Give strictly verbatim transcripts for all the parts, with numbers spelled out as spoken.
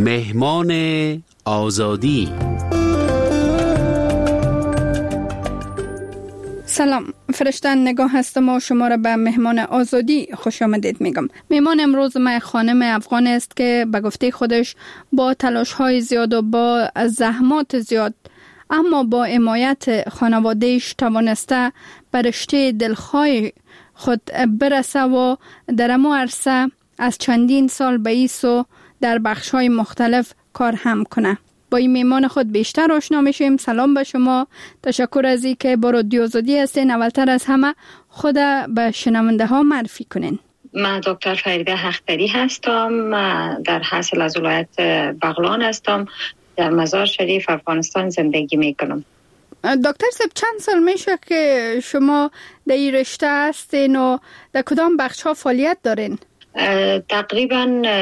مهمان آزادی. سلام، فرشتن نگاه هستم و شما را به مهمان آزادی خوش آمدید میگم. مهمان امروز ما خانم افغان است که به گفته خودش با تلاش های زیاد و با زحمات زیاد اما با حمایت خانوادهش توانسته به رشته دلخواه خود برسه و در امو عرصه از چندین سال به ایسو در بخش های مختلف کار هم کنه. با این میمان خود بیشتر آشنا میشیم. سلام به شما، تشکر از این که با رادیو آزادی هستین. اولتر از همه خود به شنونده ها معرفی کنین. من دکتر فریده حقدری هستم، من در حاصل از ولایت بغلان هستم، در مزار شریف افغانستان زندگی میکنم. دکتر صاحب، چند سال میشه که شما در این رشته هستین و در کدام بخش ها فعالیت دارین؟ تقریبا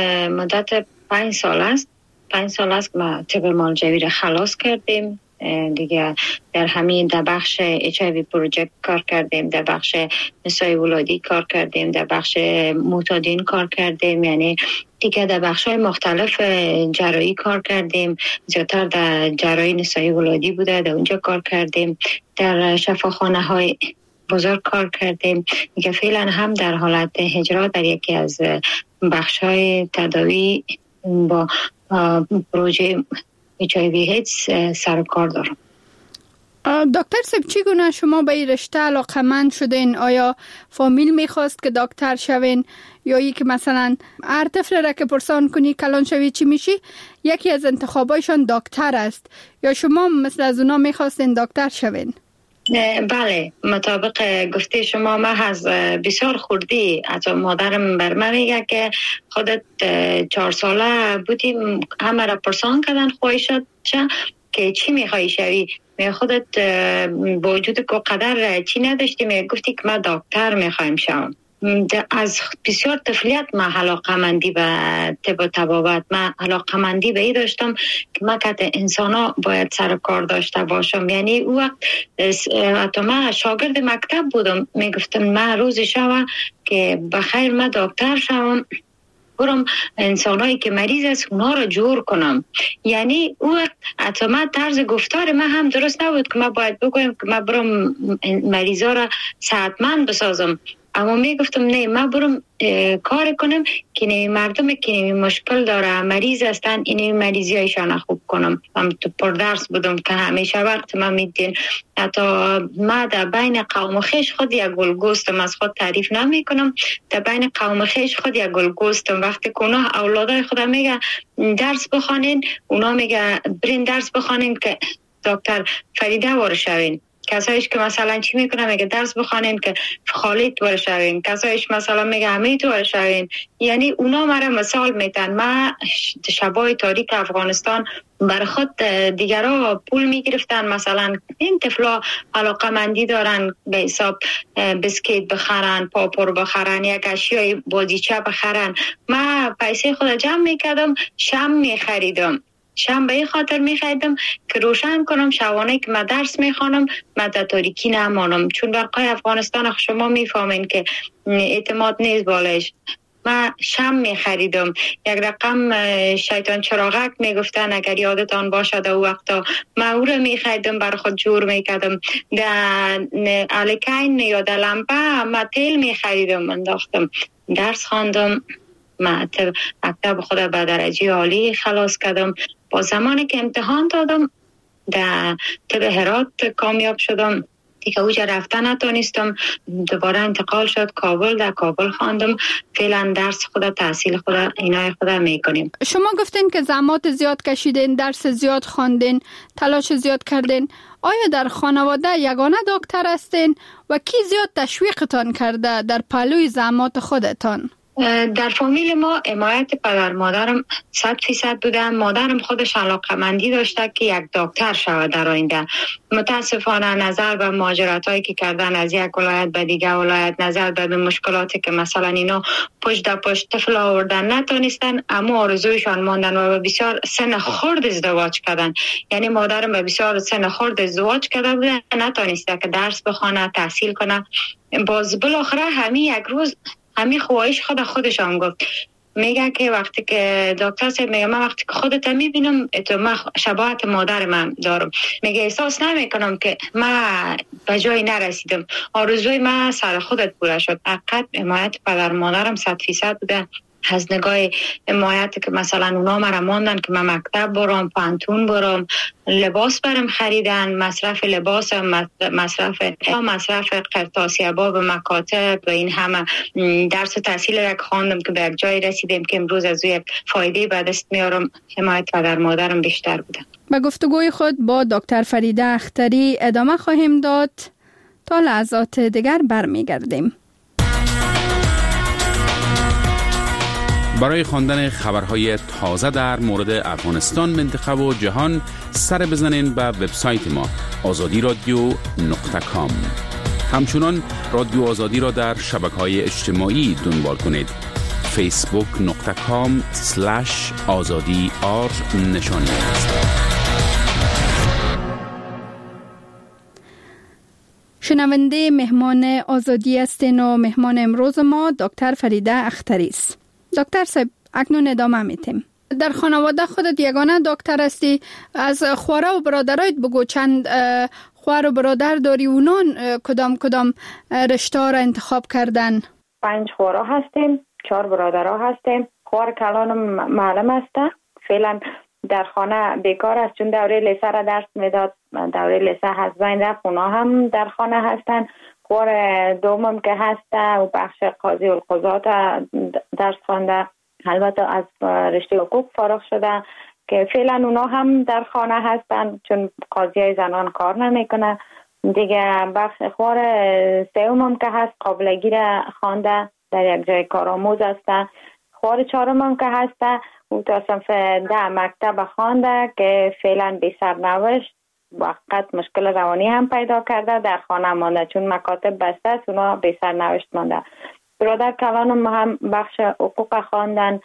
مدت پنج سال است. پنج سال است که ما طب مالجوی را خلاص کردیم. دیگه در همین در بخش اچ آی وی پروژکت کار کردیم، در بخش نسای ولادی کار کردیم، در بخش معتادین کار کردیم، یعنی دیگه در بخش های مختلف جراحی کار کردیم. زیادتر در جراحی نسای ولادی بوده، در اونجا کار کردیم. در شفاخانه های بزرگ کار کردیم. دیگه فعلا هم در حالت اجرا در یکی از بخش های تداوی با پروژه اچ آی وی ایدز سر کار دارم. دکتر صاحب، چگونه شما به این رشته علاقه‌مند شدین؟ آیا فامیل میخواست که دکتر شوین یا ای که مثلا هر طفل را که پرسان کنی کلان شوی چی میشی یکی از انتخابایشان دکتر است، یا شما مثل از اونا میخواستین دکتر شوین؟ بله، مطابق گفته شما ما از بسیار خوردی از مادرم بر من میگه که خودت چهار ساله بودیم، همه را پرسان کردن خواهشت که چی میخوایی شوی؟ می خودت با وجود که قدر چی نداشتی می گفتی که من دکتر میخوایم شوم. از بسیار طفلیت من علاقه مندی به طب و طبابت، من علاقه مندی به ای داشتم که من که انسان ها باید سر کار داشته باشم. یعنی او وقت حتی من شاگرد مکتب بودم، می گفتم من روزی شوه که بخیر من دکتر شوم، برم انسانایی که مریض است اونا رو جور کنم. یعنی او حتی من طرز گفتار من هم درست نبود که من باید بگویم که من برم مریضا رو صحتمند بسازم، اما می گفتم نه، من برم کار کنم که نمی مردم که نمی مشکل داره مریض هستن اینی مریضی هایشان خوب کنم. من تو پر درس بودم که همیشه وقت من میدین، حتی من در بین قوم خیش خود یک گلگوستم، از خود تعریف نمی کنم، در بین قوم خیش خود یک گلگوستم. وقتی که اونا اولادای خودم میگه درس بخوانین، اونا میگه برین درس بخوانین که دکتر فریده وارد شوین. کسایش که مثلا چی میکنه میگه درس بخوانین که خالد وارد شوین، کسایش مثلا میگه حمید وارد شوین. یعنی اونا مرا مثال میتن. من شبای تاریک افغانستان بر خود دیگرها پول میگرفتن، مثلا این طفلا علاقه مندی دارن به حساب بسکیت بخرن، پاپور بخرن، یک اشیای بازیچه بخرن. من پیسه خود جمع میکردم، شم میخریدم، شم به این خاطر میخریدم که روشن کنم شبانه که من درس میخوانم من در تاریکی نمانم، چون برقای افغانستان شما میفهمین که اعتماد نیست بالش. من شم میخریدم، یک رقم شیطان چراغک میگفتن اگر یادتان باشد او وقتا، من او رو میخریدم بر خود جور میکردم. در الکین یا در لمپه من تیل میخریدم انداختم، درس خواندم، مکتب خود به درجه عالی خلاص کردم. با زمانی که امتحان دادم در طب هرات کامیاب شدم، دیگه اوجا رفتن نتونستم، دوباره انتقال شد کابل، در کابل خواندم. فعلا درس خود تحصیل خود اینای خود میکنیم. شما گفتین که زحمات زیاد کشیدین، درس زیاد خواندین، تلاش زیاد کردین. آیا در خانواده یگانه دکتر هستین و کی زیاد تشویقتان کرده در پهلوی زحمات خودتان؟ در فامیل ما حمایت پدر مادرم صد فیصد بوده. مادرم خودش علاقه‌مندی داشته که یک دکتر شود در آینده. متاسفانه نظر به مهاجرتایی که کردن از یک ولایت به دیگه ولایت، نظر به مشکلاتی که مثلا اینا پشت در پشت طفل آوردن نتونستن، اما آرزویشان ماندن و به بسیار سن خرد ازدواج کردن. یعنی مادرم به بسیار سن خرد ازدواج کرده بوده، نتونسته که درس بخونه، تحصیل کنه. باز بالاخره همین یک روز همین خواهش خود خودشان گفت میگه که وقتی که دکتر صاحب میگه من وقتی که خودت میبینم تو من شباهت مادر من دارم، میگه احساس نمیکنم که من به جای نرسیدم، آرزوی من سر خودت پوره شد. حقیقت حمایت پدر مادرم صد فیصد بوده. از نگاه حمایت که مثلا اونا مرا ماندن که من مکتب برم، پانتون برم، لباس برم خریدن، مصرف لباس، مصرف مصرف قرطاسی باب مکاتب و این همه درس و تحصیل را خواندم که به یک جای رسیدیم که امروز از یک فایده به دست میارم. حمایت پدر مادرم بیشتر بوده. به گفتگوی خود با دکتر فریده اختری ادامه خواهیم داد. تا لحظات دیگر برمیگردیم. برای خواندن خبرهای تازه در مورد افغانستان، منطقه و جهان سر بزنین به وبسایت ما آزادی رادیو نقطه کام. همچنان رادیو آزادی را در شبکه‌های اجتماعی دنبال کنید. فیسبوک نقطه کام سلش آزادی آر نشانی است. شنونده مهمان آزادی هستین و مهمان امروز ما دکتر فریده اختری است. دکتر صاحب، اکنون ادامه میتیم. در خانواده خودت یگانه دکتر هستی. از خواره و برادرایت بگو، چند خوار و برادر داری؟ اونان کدام کدام رشته را انتخاب کردن؟ پنج خواره هستیم، چهار برادرها هستیم. خوار کلانم معلم است، فعلا در خانه بیکار است چون دوره لیسه را درس میداد. دوره لیسه از بین رفت، اونا هم در خانه هستن. خوار دومم که هست و بخش قاضی القضات درس خوانده، البته از رشته حقوق فارغ شده که فعلا اونا هم در خانه هستن چون قاضی های زنان کار نمیکنه دیگه. بخش خوار سومم که هست قابلگی را خوانده، در یک جای کارآموز است. خوار چهارمم که هست او تا صنف ده مکتب خوانده که فعلا بی سرنوشت، وقت مشکل روانی هم پیدا کرده، در خانه مانده چون مکاتب بسته است، اونا بی سرنوشت مانده. برادر کلانم هم بخش حقوق خواندن،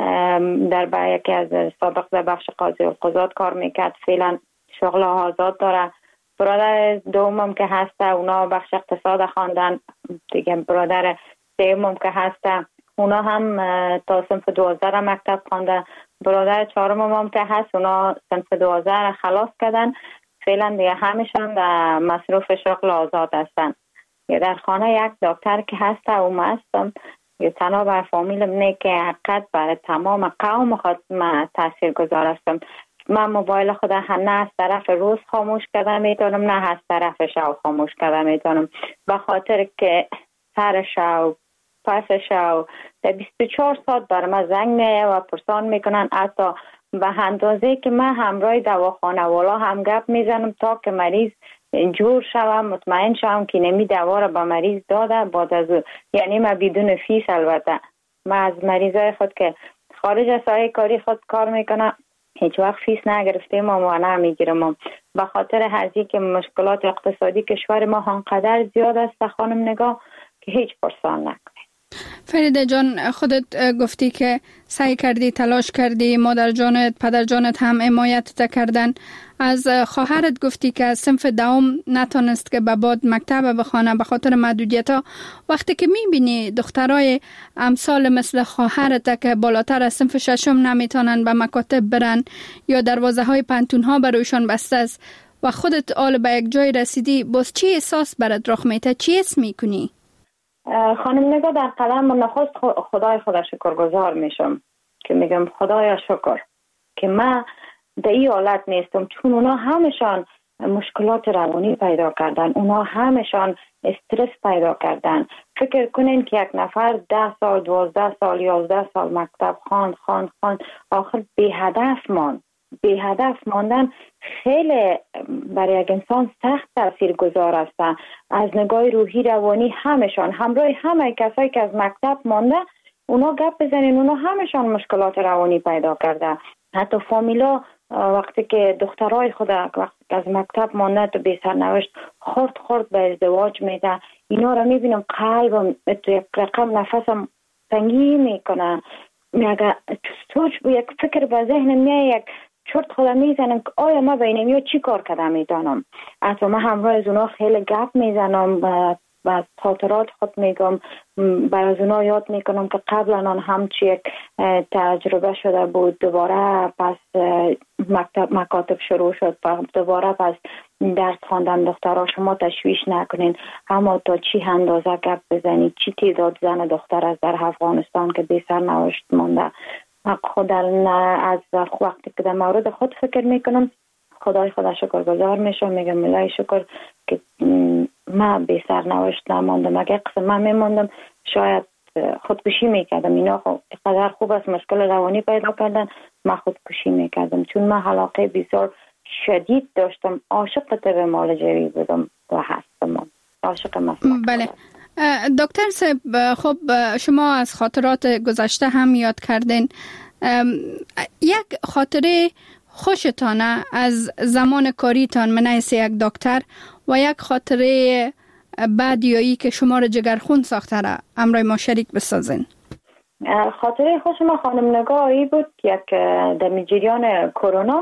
در با یکی از سابق در بخش قاضی القضات کار میکرد، فعلا شغل آزاد داره. برادر دومم که هست اونا بخش اقتصاد خواندن دیگه. برادر سومم که هست اونا هم تا صنف دوازده مکتب خوانده. برادر چهارمم هم که هست اونا صنف دوازده خلاص کردن، فعلا دیگه همیشون در مصروف شغل آزاد هستن. در خانه یک دکتر که هست او ما هستم، تنها بر فامیلم نه که حقیقت برای تمام قوم خود من تاثیر گذار هستم. من موبایل خود نه از طرف روز خاموش کردم میتونم، نه از طرف شب خاموش کردم میتونم، به خاطر که سر شب پس شب در بیست و چهار ساعت بر من زنگ میه و پرسان میکنن، حتی به اندازه که من همراه دواخانه والا هم گپ میزنم تا که مریض جور شوم، مطمئن شوم که نمی دوا را به مریض داده بعد از او. یعنی من بدون فیس، البته من از مریضای خود که خارج از ساحه کاری خود کار میکنم هیچ وقت فیس نگرفتیم و نمیگیرم، به خاطر هرچی که مشکلات اقتصادی کشور ما انقدر زیاد است خانم نگاه که هیچ پرسان نکنه. فریده جان، خودت گفتی که سعی کردی، تلاش کردی، مادر جانت، پدر جانت هم حمایت کردن. از خواهرت گفتی که از صنف دوم نتونست که به بعد مکتب بخوانه به خاطر محدودیت ها. وقتی که میبینی دخترای امثال مثل خواهرت که بالاتر از صنف ششم نمیتونن به مکاتب برن یا دروازه های پانتون ها بروشان بسته است و خودت آل به یک جای رسیدی، باز چی احساس برات رخ میده؟ چی حس میکنی؟ خانم نگاه، در قدم نخست خدای خدا شکرگزار میشم که میگم خدایا شکر که من در این حالت نیستم، چون اونا همشان مشکلات روانی پیدا کردن، اونا همشان استرس پیدا کردن. فکر کنین که یک نفر ده سال، دوازده سال، یازده سال مکتب خواند خواند خواند آخر بی هدف ماند. بی هدف ماندن خیلی برای یک انسان سخت تاثیر گذار است. از نگاه روحی روانی همشان همراه همه کسایی که از مکتب مانده اونا گپ بزنین، اونا همشان مشکلات روانی پیدا کرده. حتی فامیلا وقتی که دخترای خود وقتی که از مکتب مانده تو بی سرنوشت خورد خورد به ازدواج میده، اینا رو میبینم قلبم تو یک رقم نفسم تنگی میکنه. میگه سوچ یک فکر به ذهنم میاد، یک چرت خدا میزنم که آیا ما بینم یا چی کار کردم میتونم. حتی من همراه از اونا خیلی گپ میزنم، و از خاطرات خود میگم، برای از اونا یاد میکنم که قبلا آن همچی یک تجربه شده بود، دوباره پس مکتب مکاتب شروع شد، دوباره پس درس خواندن دخترها. شما تشویش نکنین، اما تا چی اندازه گپ بزنید، چی تعداد زن دختر از در افغانستان که بی سرنوشت مانده. خود از وقتی که در مورد خود فکر میکنم خدای خدا شکر گذار میشم، میگم الهی شکر که من بی سرنوشت نماندم. اگه قسم من میماندم شاید خودکشی میکردم. اینا قدر خوب است مشکل روانی پیدا کردن، من خودکشی میکردم، چون من علاقه بسیار شدید داشتم. عاشق طب معالجوی بودم و هستم، عاشق مسلک. بله دکتر صاحب، خب شما از خاطرات گذشته هم یاد کردین. یک خاطره خوشتانه از زمان کاریتان من حیث یک دکتر و یک خاطره بدیایی که شما را جگرخون ساخته را امروی ما شریک بسازین؟ خاطره خوش ما خانم نگاهی بود، یک در جریان کرونا،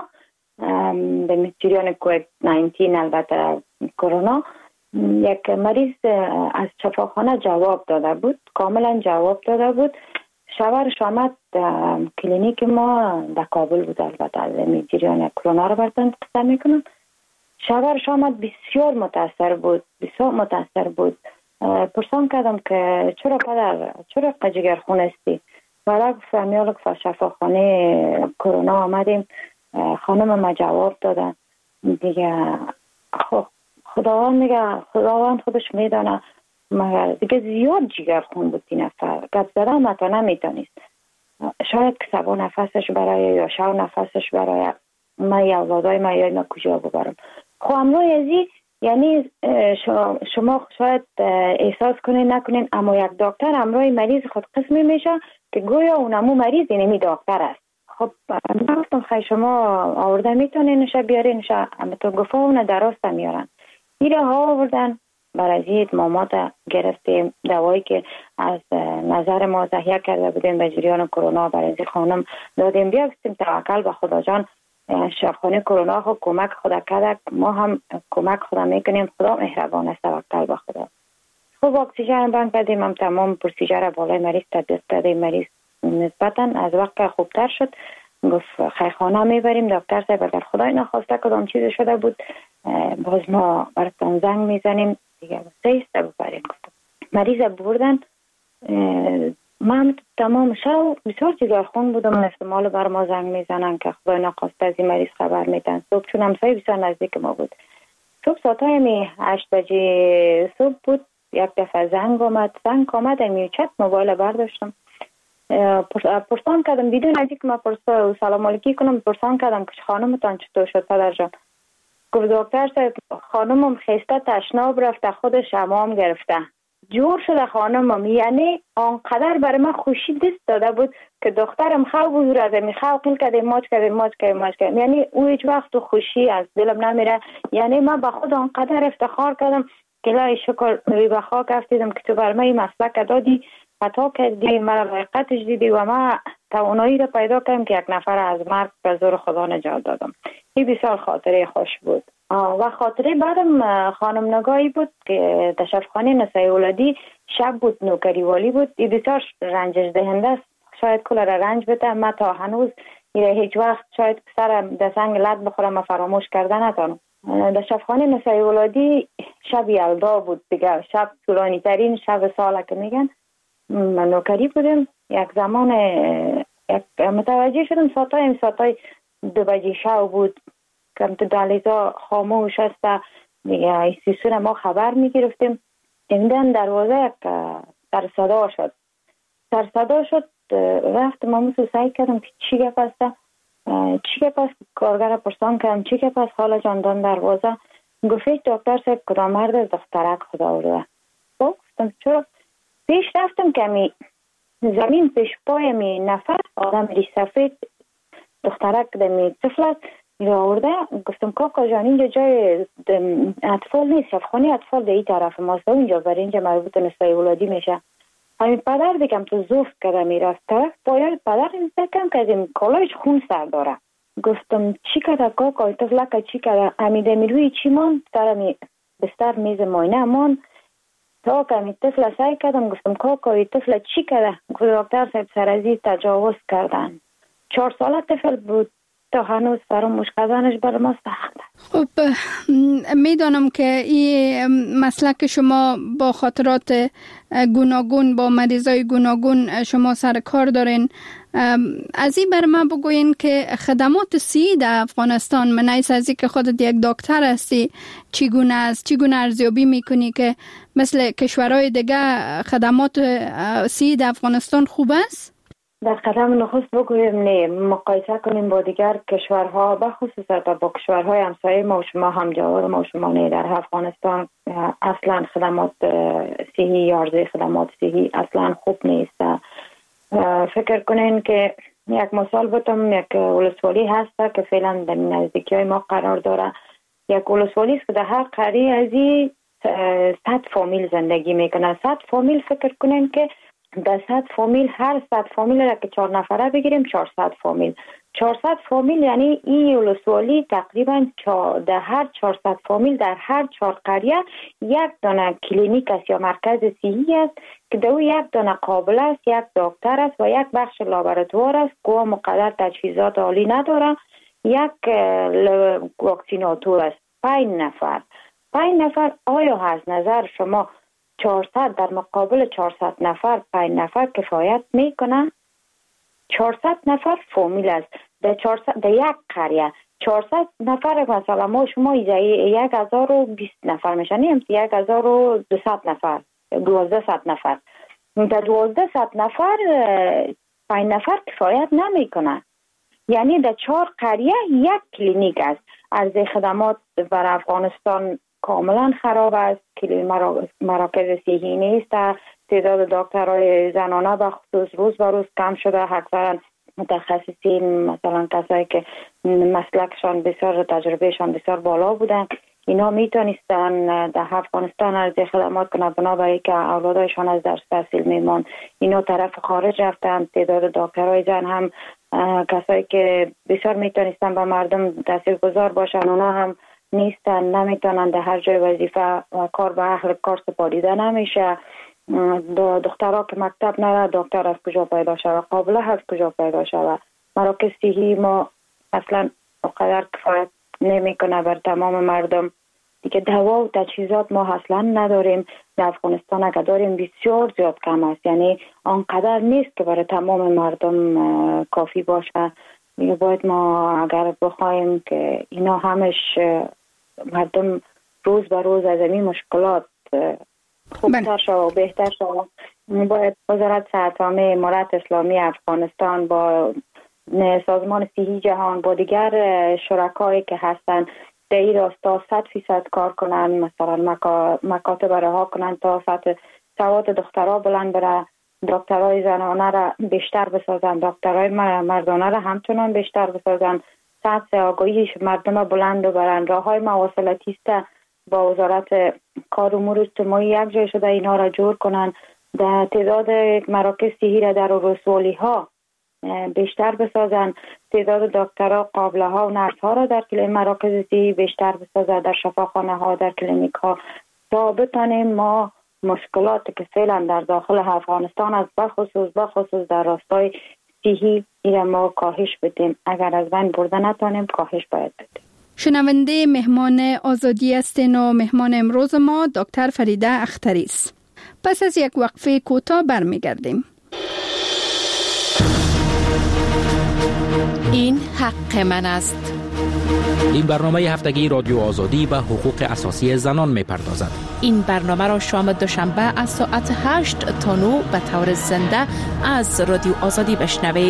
در جریان کووید نوزده البته کرونا، یک مریض از شفاخانه جواب داده بود، کاملا جواب داده بود. شوهرش آمد کلینیک ما در کابل بود، البته در جریان کرونا رو براتون قصه میکنم. شوهرش آمد بسیار متاثر بود، بسیار متاثر بود. پرسان کردم که چرا پدر، چرا جگرخون هستی؟ ولی گفتم یالک شفاخانه کرونا آمدیم، خانم ما جواب دادن. دیگه خب خداوند میگه، خداوند خودش میدانه، مگر دیگه زیاد جگرخون بود این نفر، گپ زدن متا نمیتونست. شاید که سبا نفسش برای یا شو نفسش برای ما یا اولادای ما یا اینا کجا ببرم. خب امروی ازی یعنی شما شاید احساس کنین نکنین، اما یک دکتر امروی مریض خود قسمی میشه که گویا اونمو مریض اینمی دکتر است. خب من گفتم خیلی شما آورده میتونین نشه بیارین نشه، اما تو گفته اونه درست میارن. ایره ها آوردن، برای مامات گرفتیم، دوایی که از نظر ما تهیه کرده بودیم به جریان کرونا برای خانم دادیم. بیا گفتیم توکل به خدا جان، شفاخانه کرونا خود کمک خدا کرده، ما هم کمک خدا میکنیم، خدا مهربان است، توکل به خدا. خب اکسیژن بند کردیم، هم تمام پروسیجر بالای مریض تدبیر دادیم. مریض نسبتا از وقت خوبتر شد، گفت خیرخانه میبریم. دکتر صاحب اگر خدای نخواسته کدام چیز شده بود باز ما براتون زنگ میزنیم دیگه سیسته ببریم. مریض بردن، من تمام شب بسیار جگرخون بودم، احتمال بر ما زنگ میزنن که خدای نخواسته از این مریض خبر میدن. صبح چون همسایه بسیار نزدیک ما بود، صبح ساعتای می هشت بجه صبح بود، یک دفعه زنگ آمد. زنگ آمد می چت موبایل برداشتم، پرسان کردم بدون از اینکه من پرسان سلام علیکی کنم، پرسان کردم که خانمتان چطور شد پدر جان؟ گفت دکتر صاحب خانمم خسته تشناب رفته، خودش حمام گرفته، جور شده خانمم. یعنی آنقدر برای من خوشی دست داده بود که دخترم خواب بود از می خواب قیل کرده ماچ کرده ماچ کرده ماچ کرده، یعنی او هیچ وقت خوشی از دلم نمیره. یعنی من به خود آنقدر افتخار کردم که الهی شکر روی به خاک افتیدم که تو بر من این مسلک دادی، خطا کردی، مرا حقیقتش دیدی و من توانایی را پیدا کردم که یک نفر از مرگ به زور خدا نجات دادم. این بسیار خاطره خوش بود. و خاطره بعدم خانم نگاهی بود که در شفاخانه نسای ولادی شب بود، نوکری والی بود. این بسیار رنجش دهنده است، شاید کل را رنج بده. من تا هنوز هیچ وقت شاید سرم در سنگ لد بخورم و فراموش کرده نتانم. در شفاخانه نسای ولادی شب یلدا بود دیگه، شب طولانی ترین شب ساله که میگن. من نوکری بودم، یک زمان یک متوجه شدم ساعتای ساعتای دو بجه شب بود که تو دهلیزا خاموش است دیگه. ایستیسون ما خبر میگرفتیم، دیدن دروازه یک سر صدا شد، سر صدا شد. رفتم امروز سعی کردم که چی گپ است، چی گپ است. کارگر پرسان کردم چی گپ است خاله جان؟ دان دروازه گفت دکتر صاحب کدام مرد از دخترک خدا آورده. گفتم چرا؟ پیش رفتم که می زمین پیش پای می نفر آدم ری سفید دخترک دمی طفلت را آورده. گفتم کاکا جان اینجا جای اطفال نیست، شفاخانه اطفال در این طرف ماست، اینجا برای اینجا مربوط نسای ولادی میشه. همین پدر دیگم تو زفت کرده میرفت طرف پایان پدر نزدکم که از این کالایش خون سر داره. گفتم چی کرده کاکا؟ طفلک چی کرده؟ امیده میروی چی مان؟ سر می بستر میز ماینه مان. تا کمی طفل سعی کردم، گفتم کاکا این طفل چی کرده؟ گفت دکتر صاحب سرازی تجاوز کردن. چهار ساله طفل بود، تا هنوز فراموش کردنش بر ما سخته. خب میدانم که این مسلک شما با خاطرات گوناگون، با مریضای گوناگون شما سر کار دارین. از این بر من بگوین که خدمات صحی در افغانستان، من نیست از این که خودت یک دکتر هستی، چگونه است؟ چگونه ارزیابی میکنی که مثل کشورهای دیگه خدمات صحی در افغانستان خوب است؟ در قدم نخست بگویم نه، مقایسه کنیم با دیگر کشورها، بخصوص با کشورهای همسایه ما و شما همجوار ما و شما نه. در افغانستان اصلا خدمات صحی یا عرضه خدمات صحی اصلا خوب نیست. فکر کنین که یک مثال بتم، یک ولسوالی هست که فعلا در نزدیکی های ما قرار داره. یک ولسوالی است که در هر قریه از این صد فامیل زندگی میکنه. صد فامیل فکر کنین که در صد فامیل، هر صد فامیل را که چهار نفره بگیریم چهارصد فامیل. چهارصد فامیل یعنی این ولسوالی تقریبا در هر چهارصد فامیل در هر چهار قریه یک دانه کلینیک است یا مرکز صحی است که در یک دانه قابل است، یک دکتر است و یک بخش لابراتوار است که مقدر تجهیزات عالی نداره، یک واکسیناتور است. پنج نفر پنج نفر آیا از نظر شما چهارصد در مقابل چهارصد نفر پنج نفر کفایت میکنه؟ چهارصد نفر فامیل است در چهارصد در یک قریه. چهارصد نفر مثلا ما شما یک هزار و بیست نفر میشن، نیم یک هزار و دویست نفر، دوازده صد نفر. در دوازده صد نفر پنج نفر کفایت نمیکنه. یعنی در چهار قریه یک کلینیک است. عرضه خدمات بر افغانستان کاملا خراب است. مراکز صحی نیست. تعداد دکترای زنانه به خصوص روز به روز کم شده. اکثرا متخصصین، مثلا کسایی که مسلکشان بسیار، تجربهشان بسیار بالا بودن، اینا میتونستن در افغانستان عرضه خدمات کنند، بنابراین که اولادایشان از درس تحصیل میمان. اینا طرف خارج رفتن. تعداد دکترای زن هم کسایی که بسیار میتونستن به مردم تاثیرگذار باشن، اونا هم نیستن، نمیتونن در هر جای وظیفه و کار به اهل کار سپاریده نمیشه. دخترها که مکتب نره، دکتر از کجا پیدا شود؟ قابله از کجا پیدا شود؟ مراکز صحی ما اصلا اونقدر کفایت نمیکنه بر تمام مردم. دیگه دوا و تجهیزات ما اصلا نداریم. در افغانستان اگر داریم بسیار زیاد کم است، یعنی آنقدر نیست که برای تمام مردم کافی باشه. دیگه باید ما اگر بخوایم که اینا همش مردم روز به روز از این مشکلات خوبتر شد و بهتر شد، باید وزارت صحت عامه امارت اسلامی افغانستان با سازمان صحی جهان با دیگر شرکایی که هستن در این راستا صد فیصد کار کنن. مثلا مکاتب رها کنن تا سطح سواد دخترها بلند بره، دکترای زنانه را بیشتر بسازن، دکترای مردانه را همچنان بیشتر بسازن، سطح آگاهی مردم بلند ببرن. راههای مواصلاتی است با وزارت کار امور اجتماعی یک جای شده اینا را جور کنن. در تعداد مراکز صحی را در ولسوالی ها بیشتر بسازن. تعداد دکترها، قابله ها و نرس ها را در مراکز صحی بیشتر بسازن، در شفاخانه ها، در کلینیک ها، تا بتانیم ما مشکلاتی که فعلا در داخل افغانستان است بخصوص بخصوص در راستای صحی ایره ما کاهش بدیم. اگر از بین برده نتانیم کاهش باید بدیم. شنونده مهمان آزادی هستین و مهمان امروز ما دکتر فریده اختری است. پس از یک وقفه کوتاه برمیگردیم. این حق من است. این برنامه هفتگی رادیو آزادی به حقوق اساسی زنان می‌پردازد. این برنامه را شام دوشنبه از ساعت هشت تا نه به طور زنده از رادیو آزادی بشنوید.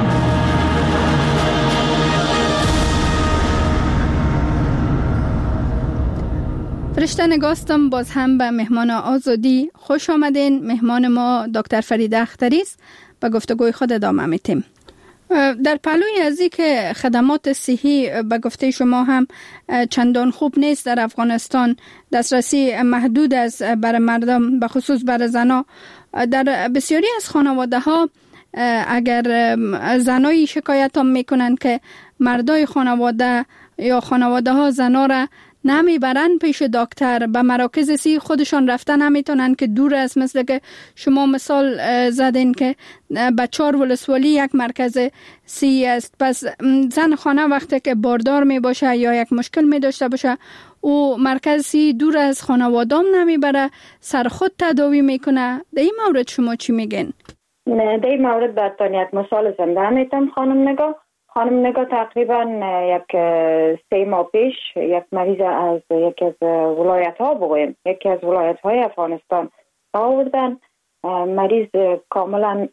فرشته نگاستم باز هم به مهمان آزادی خوش آمدین. مهمان ما دکتر فریده اختری است. به گفتگوی خود ادامه میتیم. در پهلوی از این که خدمات صحی به گفته شما هم چندان خوب نیست در افغانستان، دسترسی محدود است برای مردم، به خصوص برای زنها. در بسیاری از خانواده ها اگر زنایی شکایت هم میکنن که مردای خانواده یا خانواده ها زنها را نمیبرن پیش دکتر، به مراکز سی خودشان رفتن نمیتونن که دور است، مثل که شما مثال زدین که به چهار ولسوالی یک مرکز سی است. پس زن خانه وقتی که باردار می باشه یا یک مشکل می داشته باشه او مرکز سی دور از خانوادام نمیبره، سر خود تداوی میکنه. در این مورد شما چی میگین؟ در این مورد براتون یک مثال زنده میتونم خانم نگاه. خانم نگاه تقریبا یک سه ماه پیش یک مریض از یکی از ولایت ها بگویم یکی از ولایت های افغانستان آوردن. مریض کاملا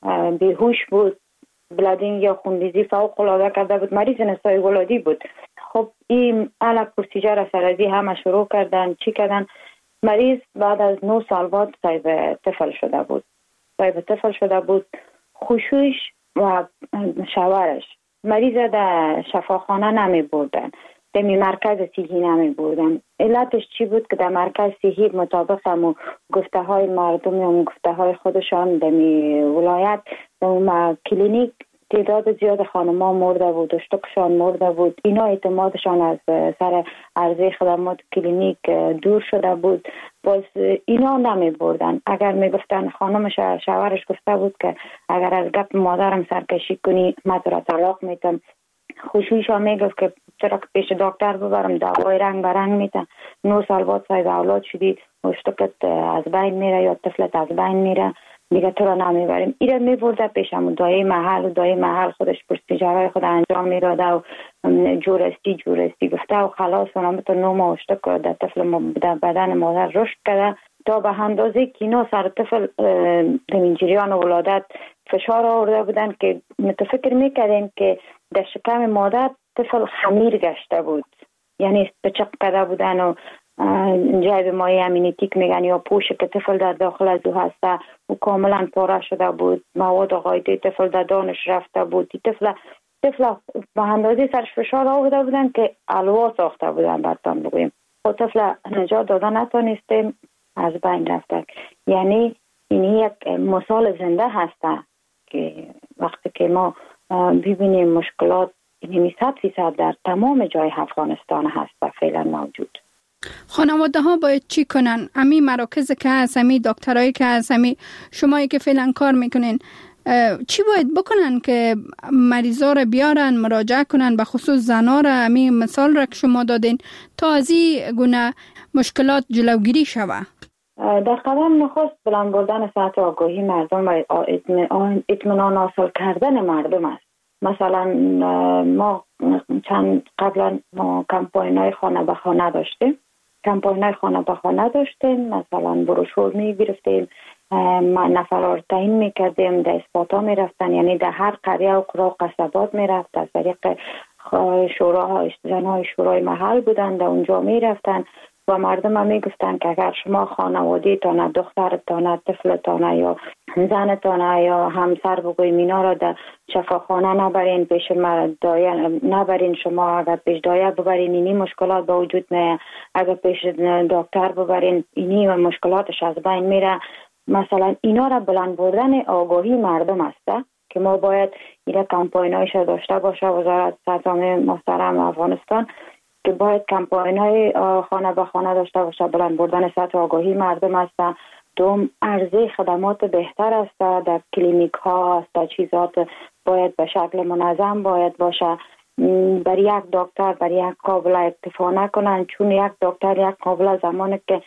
بیهوش بود، بلادینگ یا خونریزی فوق العاده کرده بود، مریض نسای ولادی بود. خب این علا پروسیجر سرازی همه شروع کردن. چی کردن؟ مریض بعد از نه سال بعد صاحب طفل شده بود. صاحب طفل شده بود. خوشویش و شوهرش مریض در شفاخانه نمی بردن، در مرکز صحی نمی بردن. علتش چی بود؟ که در مرکز صحی مطابق همون گفته های مردم یا گفته های خودشان در ولایت در کلینیک تعداد زیاد خانم‌ها مرده بود، اشتکشان مرده بود. اینا اعتمادشان از سر عرضه خدمات کلینیک دور شده بود. باز اینا نمی بردن. اگر می گفتن خانمش شوهرش گفته بود که اگر از گپ مادرم سرکشی کنی من تو را طلاق میتم، خوشویشا می گفت که چرا که پیش دکتر ببرم، دوای رنگ برنگ میتن. نه سال بعد صاحب اولاد شدی، اشتکت از بین میره یا طفلت از بین میره، دیگه تو را نمیبریم. ایره میبرده پیشم دایه محل و دایه محل خودش پروسیجرهای خود انجام میداده و جورستی جورستی گفته و خلاص و نامت نو ما اشتک در طفل در بدن مادر رشد کرده تا به اندازه که اینا سر طفل در جریان ولادت فشار آورده بودن که متفکر میکردن که در شکم مادر طفل خمیر گشته بود، یعنی بچق کرده بودن و جایب مایه امینیتیک میگن یا پوش که طفل در داخل از او هسته و کاملا پاره شده بود، مواد غایطه طفل در دانش رفته بود. طفل طفل به اندازه سرش فشار آورده بودن که الوا ساخته بودن برتان بگویم. و طفل نجات داده نتونستیم، از بین رفته. یعنی این یک مثال زنده هسته که وقتی که ما ببینیم مشکلات این صد فیصد در تمام جای افغانستان هست فعلا موجود. خانواده ها باید چی کنن؟ امی مراکز که هست، امی دکترایی که هست، امی شمایی که فعلا کار میکنین چی باید بکنن که مریضا را بیارن مراجعه کنن، به خصوص زنا را؟ امی مثال را که شما دادین تا از این گونه مشکلات جلوگیری شوه. در قدم نخست بلند بردن سطح آگاهی مردم و اطمینان حاصل کردن مردم است. مثلا ما چند قبلا ما کمپاین های خانه به خانه داشتیم کمپاین های خانه به خانه داشتیم مثلا بروشور می گرفتیم، نفرار تعیین می کردیم، در اثبات ها می رفتن، یعنی در هر قریه و قرى و قصبات می رفت، از طریق شوراها زنهای شورای محل بودن، در اونجا می رفتن و مردم هم می گفتن که اگر شما خانواده تانه، دختر تانه، طفل تانه یا زن تانه یا همسر بگویم اینا را در شفاخانه نبرین، پیش دایه نبرین، شما اگر پیش دایه ببرین اینی مشکلات با وجود نه، اگر پیش دکتر ببرین اینی مشکلاتش از بین میره. مثلا اینا را بلند بردن آگاهی مردم است که ما باید اینا کمپاین هایش داشته باشه. وزارت صحت محترم افغانستان که باید کمپاین های خانه به خانه داشته باشه، بلند بردن سطح آگاهی مردم است. دوم عرضه خدمات بهتر است در کلینیک ها است، چیزات باید به شکل منظم باید باشه. بر یک دکتر بر یک قابل اکتفا نکنن، چون یک دکتر یک قابل زمانی که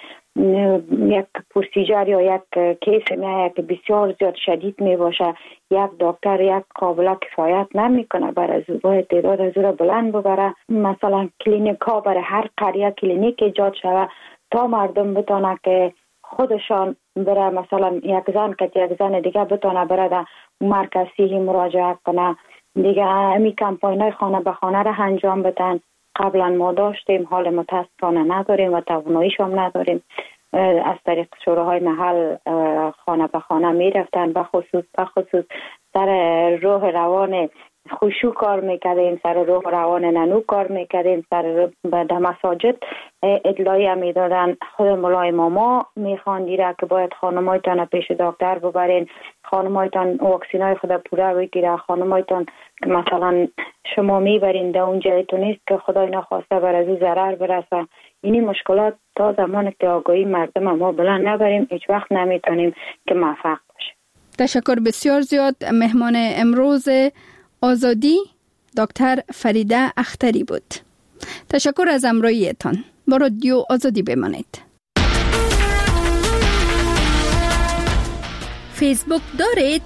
یک پروسیجر یا یک کیس میاد که بسیار زیاد شدید می باشه، یک دکتر یک قابل کفایت نمی کنه، برای از باید تعداد از را بلند ببره. مثلا کلینیک ها برای هر قریه کلینیک ایجاد شده تا مردم بتونه که خودشان بره، مثلا یک زن که یک زن دیگه بتونه بره در مرکز صحی مراجعه کنه. دیگه امی کمپاین های خانه به خانه را انجام بدن. قبلا ما داشتیم، حال متاسفانه نداریم و تواناییش هم نداریم. از طریق شوراهای محل خانه به خانه می رفتن، به خصوص به خصوص سر روح روان خشوع کار میکردیم، سر روح روان ننو کار میکردیم، سر در مساجد اطلاعی میدادن. خود مولای ماما میخواندیره که باید خانمایتان پیش دکتر ببرین، خانمایتان واکسینای خود پوره بگیره، خانمایتان که مثلا شما میبرین در اون جایتو نیست که خدای نخواسته بر از او ضرر برسه. اینی مشکلات تا زمان که آگاهی مردم ما بلند نبریم هیچ وقت نمیتونیم که موفق باشیم. تشکر بسیار زیاد. مهمان امروز آزادی دکتر فریده اختری بود. تشکر از همراهیتان. با رادیو آزادی بمانید. فیسبوک دارید؟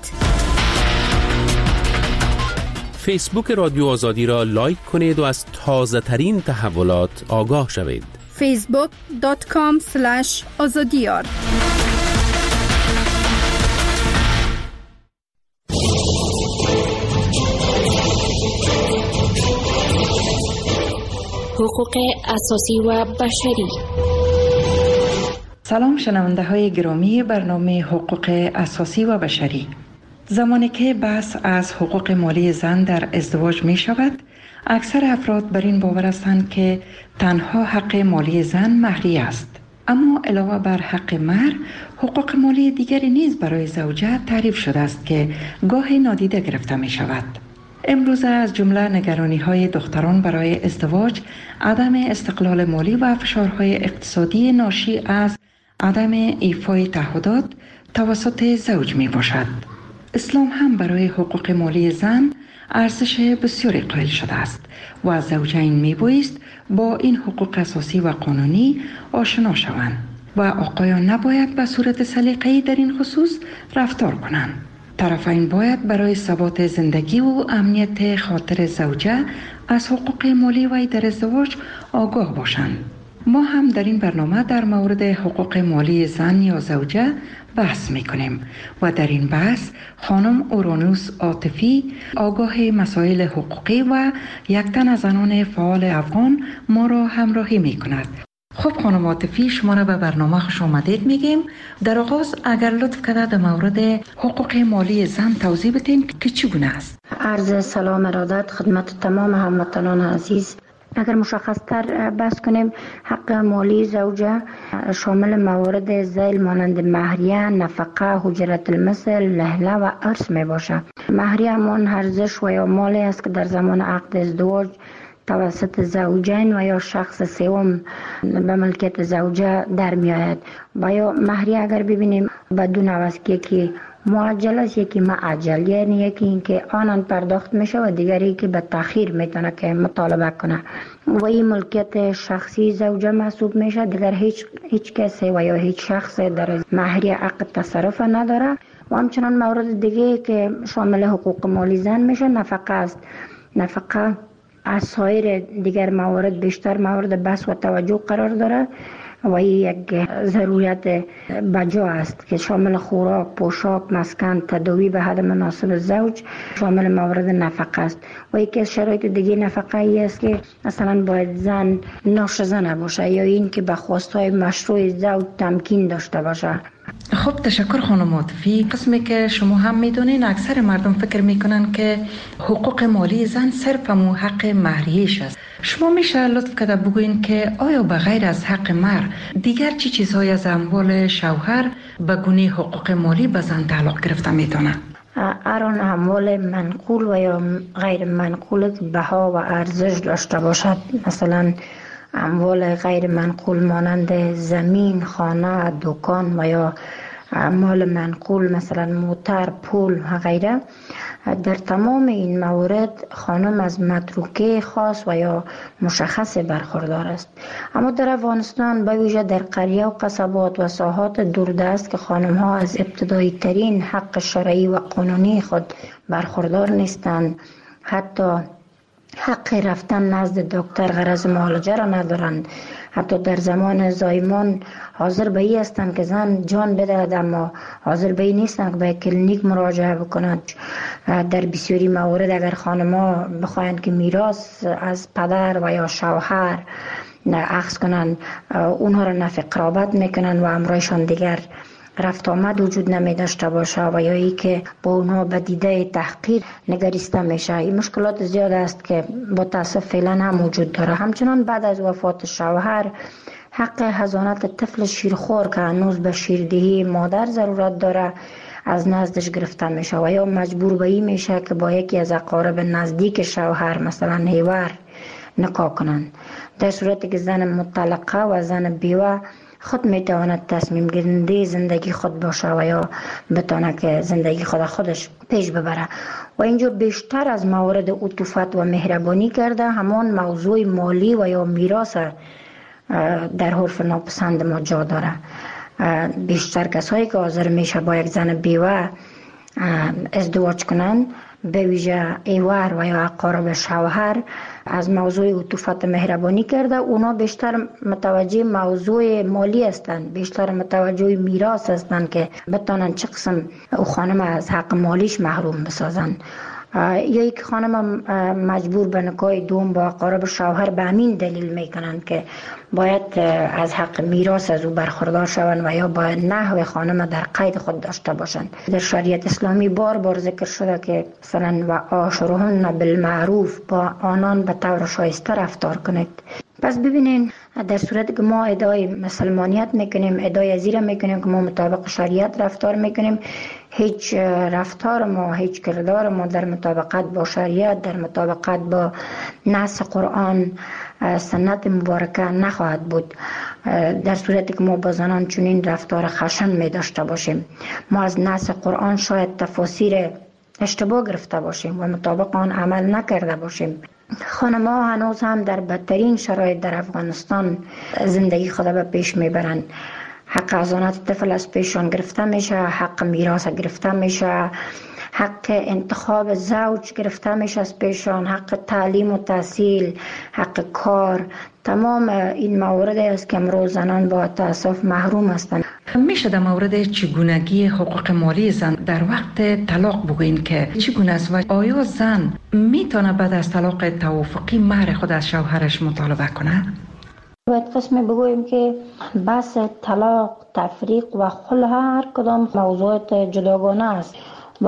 فیسبوک رادیو آزادی را لایک کنید و از تازه ترین تحولات آگاه شوید. فیسبوک دات کام اسلش آزادیار. حقوق اساسی و بشری. سلام شنونده های گرامی برنامه حقوق اساسی و بشری. زمانی که بحث از حقوق مالی زن در ازدواج می شود، اکثر افراد بر این باور هستند که تنها حق مالی زن مهریه است. اما علاوه بر حق مهر، حقوق مالی دیگری نیز برای زوجه تعریف شده است که گاهی نادیده گرفته می شود. امروز از جمله نگرانی های دختران برای ازدواج، عدم استقلال مالی و فشارهای اقتصادی ناشی از عدم ایفای تعهدات توسط زوج می باشد. اسلام هم برای حقوق مالی زن ارزش بسیاری قائل شده است و زوجین می بایست با این حقوق اساسی و قانونی آشنا شوند و آقایان نباید به صورت سلیقه‌ای در این خصوص رفتار کنند. طرفین باید برای ثبات زندگی و امنیت خاطر زوجه از حقوق مالی وی در ازدواج آگاه باشند. ما هم در این برنامه در مورد حقوق مالی زن یا زوجه بحث میکنیم و در این بحث خانم اورانوس عاطفی، آگاه مسائل حقوقی و یک تن از زنان فعال افغان ما را همراهی میکند. خب خانم عاطفی، شما را به برنامه خوش آمدید میگیم. در آغاز اگر لطف کنید در مورد حقوق مالی زن توضیح بدین که چگونه است. عرض سلام ارادت خدمت تمام هموطنان عزیز. اگر مشخص تر بحث کنیم، حق مالی زوجه شامل موارد ذیل مانند مهریه، نفقه، حجرت المثل، لهله و ارث می باشد. مهریه همان ارزش و یا مالی است که در زمان عقد ازدواج توسط زوجین و یا شخص سوم به ملکیت زوجه در می آید. و یا مهریه اگر ببینیم بدون عوض که معجل است، یکی معجل، یعنی یکی این که آنان پرداخت میشه و دیگری که به تأخیر میتونه که مطالبه کنه و این ملکیت شخصی زوجه محسوب میشه. دیگر هیچ هیچ کسی و یا هیچ شخص در مهریه عقد تصرف نداره. و همچنان مورد دیگه که شامل حقوق مالی زن میشه نفقه است. نفقه از سایر دیگر موارد بیشتر مورد بحث و توجه قرار داره و یک ضرورت بجا است که شامل خوراک، پوشاک، مسکن، تداوی به حد مناسب زوج شامل موارد نفقه است. و یکی از شرایط دیگه نفقه ای است که مثلا باید زن ناشزه نباشه یا این که به خواستهای مشروع زوج تمکین داشته باشه. خب تشکر خانم عاطفی. قسمی که شما هم میدونین اکثر مردم فکر میکنن که حقوق مالی زن صرف همون حق مهریه‌اش است. شما میشه لطف کرده بگوین که آیا به غیر از حق مهر دیگر چی چیزهای از اموال شوهر به گونه حقوق مالی به زن تعلق گرفته میتونه؟ هر آن اموال منقول و یا غیر منقول بها و ارزش داشته باشد، مثلا اموال غیر منقول مانند زمین، خانه، دکان و یا اموال منقول مثلا موتر، پول و غیره، در تمام این موارد خانم از متروکه خاص و یا مشخص برخوردار است. اما در افغانستان به ویژه در قریه و قصبات و ساحات دوردست که خانم ها از ابتدایی ترین حق شرعی و قانونی خود برخوردار نیستند، حتی حق رفتن نزد دکتر غرض معالجه را ندارند، حتی در زمان زایمان حاضر به این هستند که زن جان بدهد اما حاضر به این نیستند که به کلینیک مراجعه بکنند. در بسیاری موارد اگر خانم‌ها بخواهند که میراث از پدر و یا شوهر اخذ کنند، اونها را نفی قرابت میکنند و امرایشان دیگر رفت آمد وجود نمی داشته باشه و یا ای که با اونا به دیده تحقیر نگریسته میشه. این مشکلات زیاد است که با تاسف فعلا هم وجود داره. همچنان بعد از وفات شوهر حق حضانت طفل شیرخوار که هنوز به شیردهی مادر ضرورت داره از نزدش گرفته میشه و یا مجبور به این میشه که با یکی از اقارب نزدیک شوهر مثلا هیور نکاح کنند. در صورتی که زن مطلقه و زن بیوه خود میتواند تصمیم گیرنده زندگی خود باشه و یا بتونه که زندگی خود خودش پیش ببره. و اینجا بیشتر از موارد عطوفت و مهربانی کرده همان موضوع مالی و یا میراث در حرف ناپسند ما جا داره. بیشتر کسایی که حاضر میشه با یک زن بیوه ازدواج کنن به ویژه ایوار و یا اقارب شوهر از موضوع عطوفت مهربانی کرده. اونا بیشتر متوجه موضوع مالی هستند، بیشتر متوجه میراث هستند که بتونن چه قسم او خانم از حق مالیش محروم بسازن. یا یک خانم مجبور به نکاح دوم با اقارب شوهر به همین دلیل میکنن که باید از حق میراث از او برخوردار شوند و یا باید نحو خانم در قید خود داشته باشند. در شریعت اسلامی بار بار ذکر شده که مثلا و عاشرهن بالمعروف، با آنان به طور شایسته رفتار کنید. پس ببینین در صورتی که ما ادعای مسلمانیت میکنیم، ادعای ازیره میکنیم که ما مطابق شریعت رفتار میکنیم، هیچ رفتار ما، هیچ کردار ما در مطابقت با شریعت، در مطابقت با نص قرآن سنت مبارکه نخواهد بود. در صورتی که ما با زنان چنین رفتار خشن می داشته باشیم، ما از نص قرآن شاید تفاسیر اشتباه گرفته باشیم و مطابق آن عمل نکرده باشیم. خانم ها هنوز هم در بدترین شرایط در افغانستان زندگی خود به پیش میبرند. حق حضانت طفل از پیشان گرفته میشه، حق میراث گرفته میشه، حق انتخاب زوج گرفته میشه از پیشان، حق تعلیم و تحصیل، حق کار. تمام این موارد است که امروز زنان با تاسف محروم هستند. میشه در مورد چگونگی حقوق مالی زن در وقت طلاق بگوین که چگونه است و آیا زن میتونه بعد از طلاق توافقی مهر خود از شوهرش مطالبه کنه؟ باید قسم بگوییم که بحث طلاق، تفریق و خلع هر کدام موضوعات جداگانه است و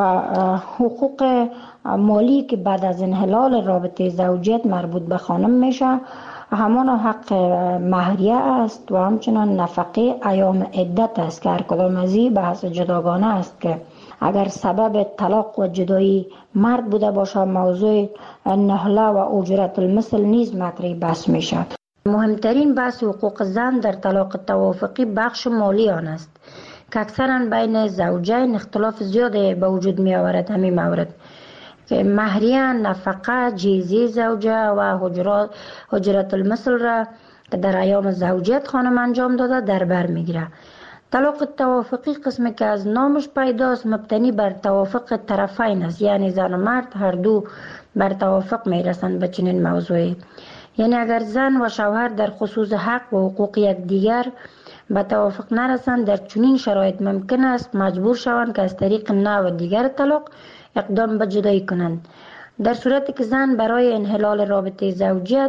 حقوق مالی که بعد از انحلال رابطه زوجیت مربوط به خانم میشه همان حق مهریه است و همچنان نفقه ایام عدت است که هر کدام از این بحث جداگانه است که اگر سبب طلاق و جدایی مرد بوده باشه موضوع نهله و اجرت المثل نیز مطرح بحث میشه. مهمترین بحث حقوق زن در طلاق توافقی بخش مالی آن است که اکثرا بین زوجین اختلاف زیاد به وجود می آورد. همین مورد که مهریه، نفقه، جیزی زوجه و حجرات حجرت المثل را که در ایام زوجیت خانم انجام داده در بر می گیره. طلاق توافقی قسمی که از نامش پیداست مبتنی بر توافق طرفین است، یعنی زن و مرد هر دو بر توافق می رسند به چنین موضوعی. یعنی اگر زن و شوهر در خصوص حق و حقوق یکدیگر به توافق نرسند در چنین شرایط ممکن است مجبور شوند که از طریق نوع دیگر طلاق اقدام به جدایی کنند. در صورتی که زن برای انحلال رابطه زوجیت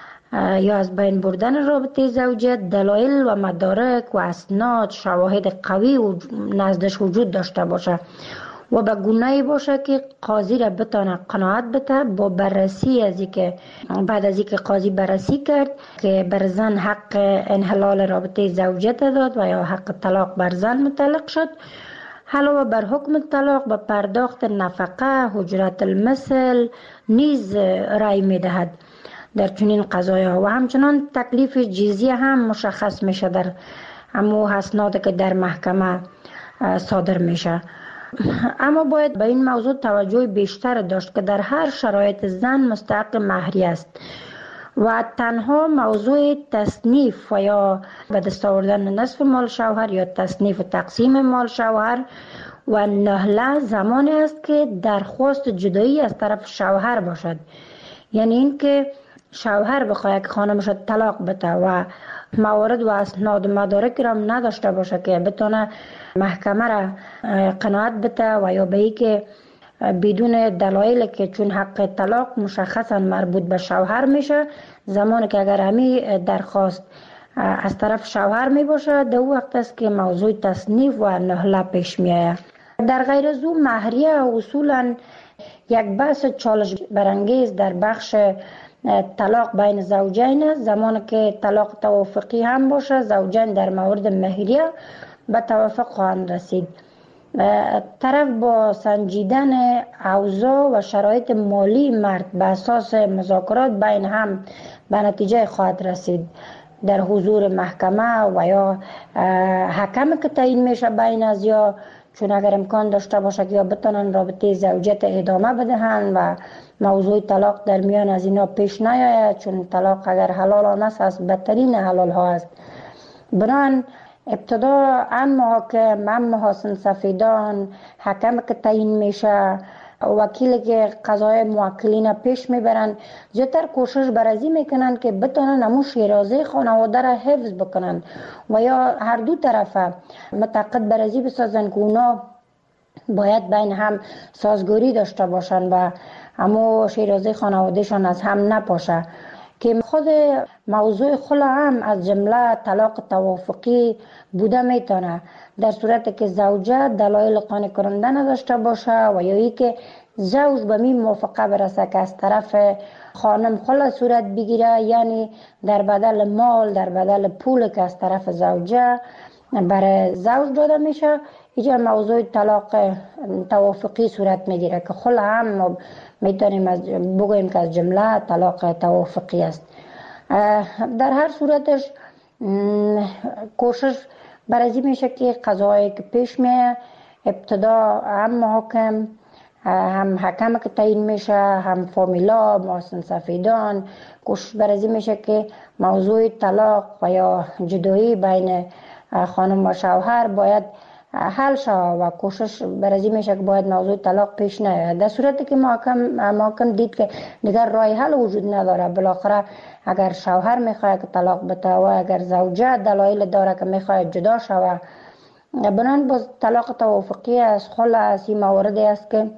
یا از بین بردن رابطه زوجیت دلایل و مدارک و اسناد شواهد قوی و نزدش وجود داشته باشه و به گونه‌ای باشه که قاضی را بتونه قناعت بده با بررسی از اینکه بعد از اینکه قاضی بررسی کرد که بر زن حق انحلال رابطه زوجیت داد و یا حق طلاق بر زن متعلق شد، علاوه بر حکم طلاق به پرداخت نفقه، حجرت المثل نیز رأی میدهد در چنین قضایا و همچنان تکلیف جزیه هم مشخص میشه در همو اسناد که در محکمه صادر میشه. اما باید به این موضوع توجه بیشتر داشت که در هر شرایط زن مستحق مهریه است و تنها موضوع تصنیف و یا به دست آوردن نصف مال شوهر یا تصنیف و تقسیم مال شوهر و نهله زمانی است که درخواست جدایی از طرف شوهر باشد. یعنی این که شوهر بخواهد که خانمش طلاق بده و موارد و اسناد و مدارک را نداشته باشه که بتونه محکمه را قناعت بده و یا به ای که بدون دلایل که چون حق طلاق مشخصا مربوط به شوهر میشه، زمانی که اگر همی درخواست از طرف شوهر می باشه، در وقت است که موضوع تصنیف و نهله پیش می آید. در غیر از او مهریه اصولا یک بحث چالش برانگیز در بخش طلاق بین زوجین است. زمانی که طلاق توافقی هم باشه، زوجین در مورد مهریه به توافق خواهند رسید. طرف با سنجیدن اوضاع و شرایط مالی مرد به اساس مذاکرات بین هم به نتیجه خواهد رسید در حضور محکمه و یا حکم که تعیین میشه بین از یا، چون اگر امکان داشته باشه که یا بتونن رابطه زوجیت ادامه بدهند و موضوع طلاق در میان از اینا پیش نیاید، چون طلاق اگر حلال هم است از بدترین حلال ها است. بنان ابتدا ان محاکم، ام محاسن سفیدان، حکم که تعیین میشه، وکیلی که قضای موکلین پیش میبرن، زیادتر کوشش برازی میکنن که بتونن همون شیرازه خانواده را حفظ بکنن و یا هر دو طرفه متعاقد برازی بسازن که اونا باید بین هم سازگاری داشته باشن و همون شیرازه خانوادهشان از هم نپاشه. که خود موضوع خلا هم از جمله طلاق توافقی بوده میتونه در صورت که زوجه دلایل قانع کننده نداشته باشه و یا ای که زوج به می موافقه برسه که از طرف خانم خلا صورت بگیره، یعنی در بدل مال، در بدل پول که از طرف زوجه برای زوج داده میشه، اینجا موضوع طلاق توافقی صورت میگیره که خلا هم میتونیم از بگوییم که از جمله طلاق توافقی است. در هر صورتش کوشش برازی میشه که قضایی که پیش میه ابتدا هم محاکم، هم حکم که تعیین میشه، هم فامیلا، محاسن سفیدان، کوشش برازی میشه که موضوع طلاق و یا جدایی بین خانم و شوهر باید حل شود و کوشش برازی میشه که باید موضوع طلاق پیش نیاید. در صورتی که محکم محکم دید که دیگر راه حل وجود نداره، بالاخره اگر شوهر میخواد که طلاق بده و اگر زوجه دلایل داره که میخواد جدا شود، بنان باز طلاق توافقی از خلا از این مواردی است که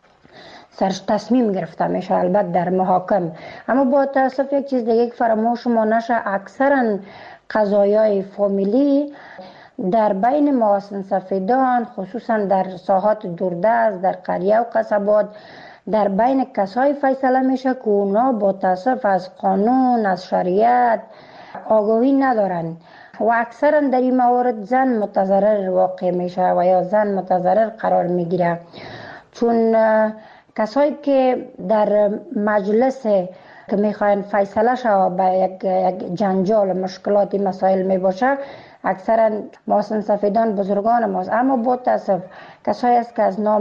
سرش تصمیم گرفته میشه، البته در محاکم. اما با تاسف یک چیز دیگه فراموش ما نشه، اکثرا قضایای فامیلی در بین محاسن سفیدان، خصوصا در ساحات دوردست، در قریه و قصبات، در کسای کسای فیصله میشه که اونا با تاسف از قانون، از شریعت آگاهی ندارن و اکثرا در این موارد زن متضرر واقع میشه و یا زن متضرر قرار میگیره، چون کسایی که در مجلس که میخواین فیصله شود به یک, یک جنجال مشکلاتی مسائل میباشه، اکثرا محاسن سفیدان بزرگان ماست. اما با تاسف کسایی است که از نام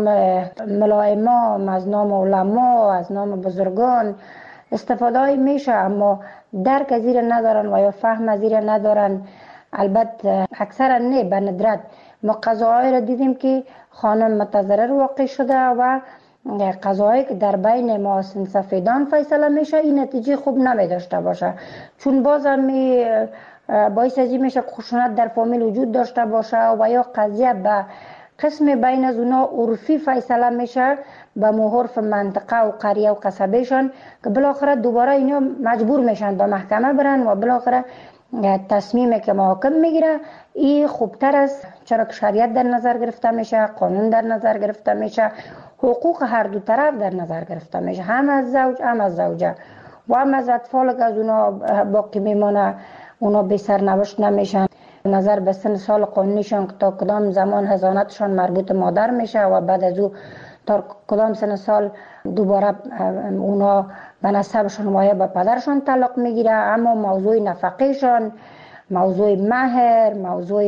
ملائمام، از نام علما، از نام بزرگان استفاده میشه، اما درک از این ندارن و یا فهم از این ندارن. البته اکثرا نه، به ندرت ما قضاهای را دیدیم که خانم متضرر واقع شده و قضایی که در بین محاسن سفیدان فیصله میشه این نتیجه خوب نمی داشته باشه، چون بازم می باعث ازی میشه خشونت در فامیل وجود داشته باشه و یا قضیه به قسم بین از اونا عرفی فیصله میشه به محرف منطقه و قریه و قصبهشان که بالاخره دوباره اینا مجبور میشن به محکمه برن و بالاخره تصمیمی که محاکم میگیره این خوبتر است، چرا که شریعت در نظر گرفته میشه، قانون در نظر گرفته میشه، حقوق هر دو طرف در نظر گرفته میشه، هم از زوج هم از زوجه و هم از اطفال که از اونا باقی میمانه، اونا بی سرنوشت نمیشن. نظر به سن سال قانونیشان که تا کدام زمان حضانتشان مربوط مادر میشه و بعد از او تا کدام سن سال دوباره اونا به نسبشان و یا به پدرشان طلاق میگیره. اما موضوع نفقهشان، موضوع مهر، موضوع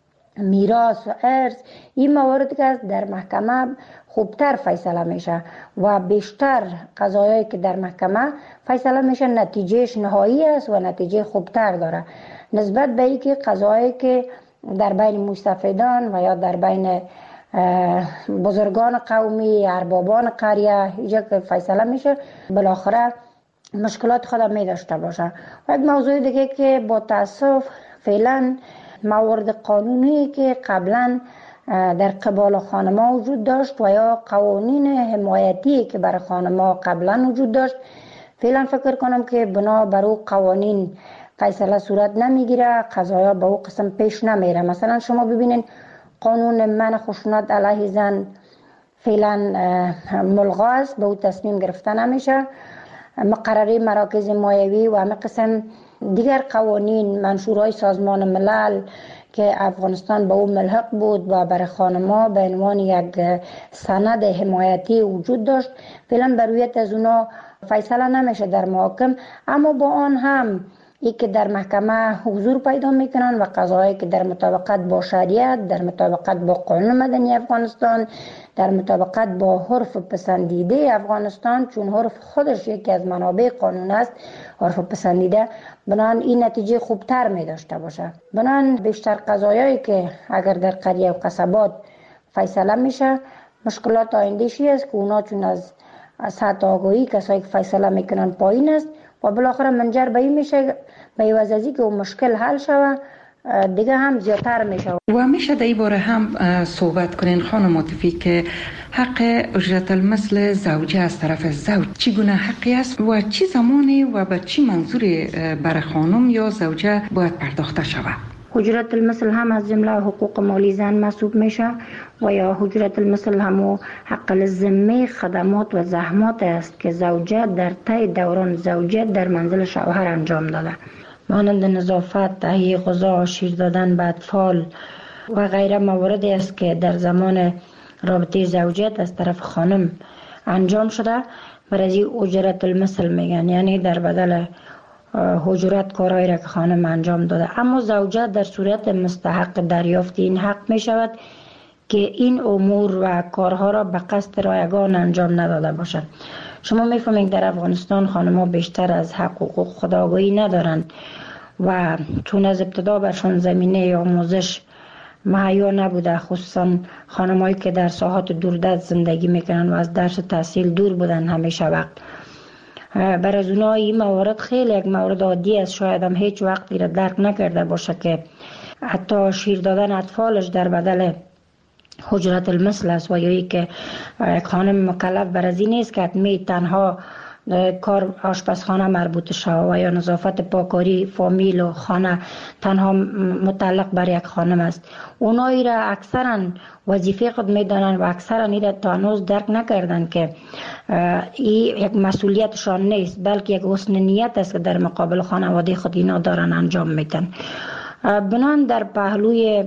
میراث و ارث، این مواردی که در محکمه خوبتر فیصله میشه و بیشتر قضایایی که در محکمه فیصله میشه نتیجهش نهایی است و نتیجه خوبتر داره نسبت به اینکه قضایایی که در بین مستفیدان و یا در بین بزرگان قومی، اربابان قریه اینجا که فیصله میشه بالاخره مشکلات خود می داشته باشه. و یک موضوع دیگه که با تاسف فعلا موارد قانونی که قبلا در قبال خانم‌ها وجود داشت و یا قوانین حمایتی که برای خانم‌ها قبلا وجود داشت، فعلا فکر کنم که بنا بر او قوانین فیصله صورت نمیگیره، قضایا به او قسم پیش نمیره. مثلا شما ببینین قانون منع خشونت علیه زن فعلا ملغا است، به او تصمیم گرفته نمیشه. مقرره مراکز مایوی و همه قسم دیگر قوانین منشورهای سازمان ملل که افغانستان به او ملحق بود و برای خانم‌ها به عنوان یک سند حمایتی وجود داشت، فعلا بر رویت از اونا فیصله نمیشه در محاکم. اما با آن هم ای که در محکمه حضور پیدا میکنن و قضایی که در مطابقت با شریعت، در مطابقت با قانون مدنی افغانستان، در مطابقت با حرف پسندیده افغانستان، چون حرف خودش یکی از منابع قانون است، حرف پسندیده، بنان این نتیجه خوبتر می داشته باشه. بنان بیشتر قضایایی که اگر در قریه و قصبات فیصله میشه، مشکلات آینده‌شی است که اونا چون از سطح آگاهی کسایی که فیصله میکنن پایین است و بالاخره منجر به این میشه به عوض از که اون مشکل حل شوه دیگه هم زیادتر میشه. و میشه در این باره هم صحبت کنین خانم عاطفی که حق اجرت المثل زوجه از طرف زوج چگونه حقی است و چی زمانی و به چی منظور برای خانم یا زوجه باید پرداخته شود؟ اجرت المثل هم از جمله حقوق مالی زن محسوب میشه و یا اجرت المثل هم حق الذمه خدمات و زحمات است که زوجه در طی دوران زوجه در منزل شوهر انجام داده، مانند نظافت، تهیه غذا، شیر دادن به اطفال و غیره مواردی است که در زمان رابطه زوجیت از طرف خانم انجام شده. برای اجرت المثل میگن، یعنی در بدل اجرت کارهایی را که خانم انجام داده. اما زوجه در صورت مستحق دریافت این حق می شود که این امور و کارها را به قصد رایگان انجام نداده باشد. شما میفهمید در افغانستان خانم‌ها بیشتر از حق و حقوق خود آگاهی ندارند و چون از ابتدا برشان زمینه آموزش مهیا نبوده، خصوصا خانم‌هایی که در ساحات دوردست زندگی میکنن و از درس و تحصیل دور بودن همیشه وقت. برای اونا این موارد خیلی یک مورد عادی است، شاید هم هیچ وقتی را درک نکرده باشه که حتی شیر دادن اطفالش در بدل اجرت المثل است و یا ای که یک خانم مکلف بر از این نیست که حتمی تنها کار آشپزخانه مربوط شود و یا نظافت پاکاری فامیل و خانه تنها متعلق بر یک خانم است. اونایی را اکثرا وظیفه خود میدانند و اکثرا این را تا هنوز درک نکردن که این یک مسئولیتشان نیست، بلکه یک حسن نیت است که در مقابل خانواده خود اینا دارن انجام میدن. بنان در پهلوی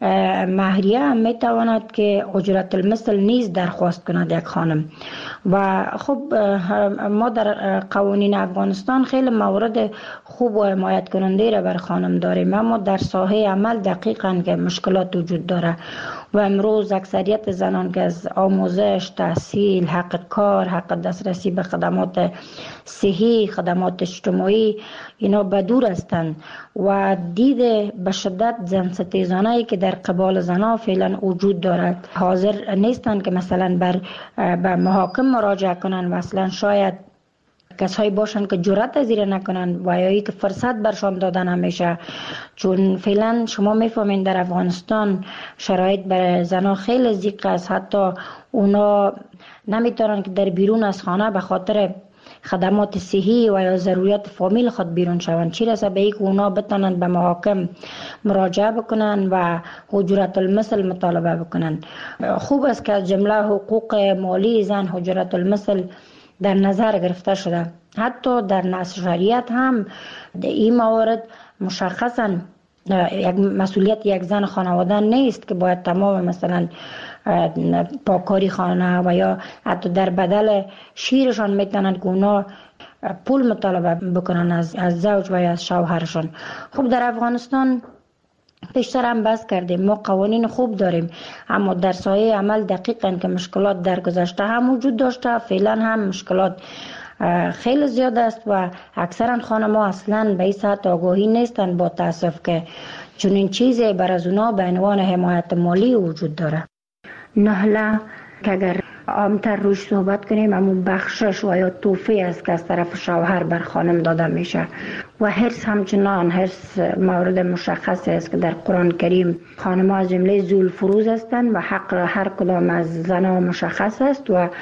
مهریه هم میتواند که اجرت المثل نیز درخواست کند یک خانم. و خب ما در قوانین افغانستان خیلی موارد خوب و حمایت کننده را بر خانم داریم، اما در ساحه عمل دقیقاً که مشکلات وجود داره و امروز اکثریت زنان که از آموزش، تحصیل، حق کار، حق دسترسی به خدمات صحی، خدمات اجتماعی اینا بدور هستند و دید به شدت زن ستیزانه‌ای که در قبال زنان فعلا وجود دارد حاضر نیستند که مثلا بر به محاکم مراجعه کنند و اصلا شاید کسایی باشند که جرأت از این نکنند و یا که فرصت برشان داده نمیشه، چون فعلا شما میفهمین در افغانستان شرایط برای زنان خیلی ضیق است، حتی اونا نمیتونن که در بیرون از خانه به خاطر خدمات صحی و یا ضروریات فامیل خود بیرون شوند، چی رسه به اینکه اونا بتونند به محاکم مراجعه بکنن و اجرت المثل مطالبه بکنن. خوب است که از جمله حقوق مالی زن اجرت المثل در نظر گرفته شده. حتی در نص شریعت هم این موارد مشخصا یک مسئولیت یک زن خانواده نیست که باید تمام مثلا پاکاری خانه و یا حتی در بدل شیرشان میتونن که اونا پول مطالبه بکنن از, از زوج و یا از شوهرشان. خب در افغانستان پیشتر هم بحث کردیم، ما قوانین خوب داریم، اما در سایه عمل دقیقاً که مشکلات در گذشته هم وجود داشته، فعلا هم مشکلات خیلی زیاد است و اکثرا خانم‌ها اصلا به این سطح آگاهی نیستند با تاسف که چنین چیزی بر از اونا به عنوان حمایت مالی وجود داره. نهله که اگر عامتر روش صحبت کنیم همون بخشش و یا توفی است که از طرف شوهر بر خانم داده میشه و حرص همچنان حرص مورد مشخصی است که در قرآن کریم خانم‌ها از جمله ذوالفروز هستند و حق هر کدام از زنها مشخص است و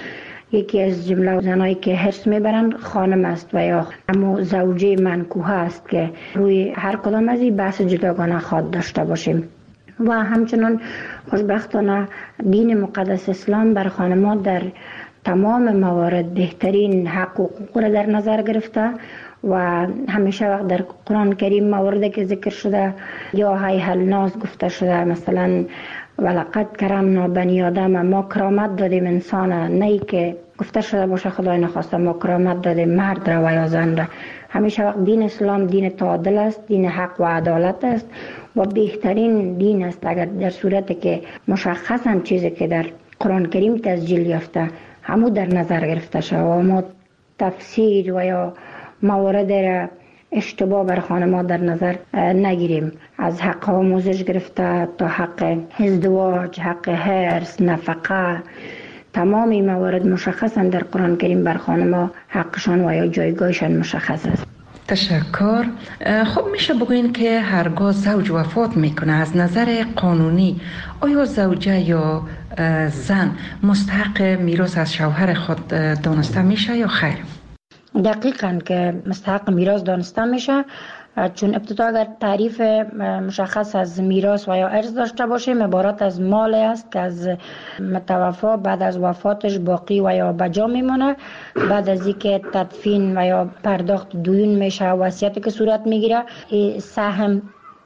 یکی از جمله زنایی که حرص میبرن خانم است و یا اما زوجه منکوحه است که روی هر کدام از این بحث جداگانه خواهد داشته باشیم. و همچنان خوشبختانه دین مقدس اسلام بر خانم‌ها در تمام موارد بهترین حق و حقوق را در نظر گرفته و همیشه وقت در قرآن کریم مواردی که ذکر شده یا هی الناس گفته شده، مثلا ولقد کرمنا بنی آدم، ما کرامت دادیم انسان، نه که گفته شده باشه خدای نخواسته ما کرامت دادیم مرد را و یا زن را. همیشه وقت دین اسلام دین تعادل است، دین حق و عدالت است و بهترین دین است اگر در صورتی که مشخصا چیزی که در قرآن کریم تسجیل یافته همو در نظر گرفته شد و ما تفسیر و یا موارد را اشتباه بر خانم‌ها در نظر نگیریم. از حق آموزش گرفته تا حق ازدواج، حق حرص، نفقه، تمام این موارد مشخصا در قرآن کریم بر خانم‌ها حقشان و یا جایگاهشان مشخص است. تشکر. خب میشه بگوین که هرگاه زوج وفات میکنه از نظر قانونی آیا زوجه یا زن مستحق میراث از شوهر خود دانسته میشه یا خیر؟ دقیقاً که مستحق میراث دانسته میشه، چون ابتدا اگر تعریف مشخص از میراث و یا ارث داشته باشیم عبارت از مال است که از متوفا بعد از وفاتش باقی و یا بجا میمونه. بعد از اینکه تدفین و یا پرداخت دیون میشه، وصیتی که صورت میگیره، سهم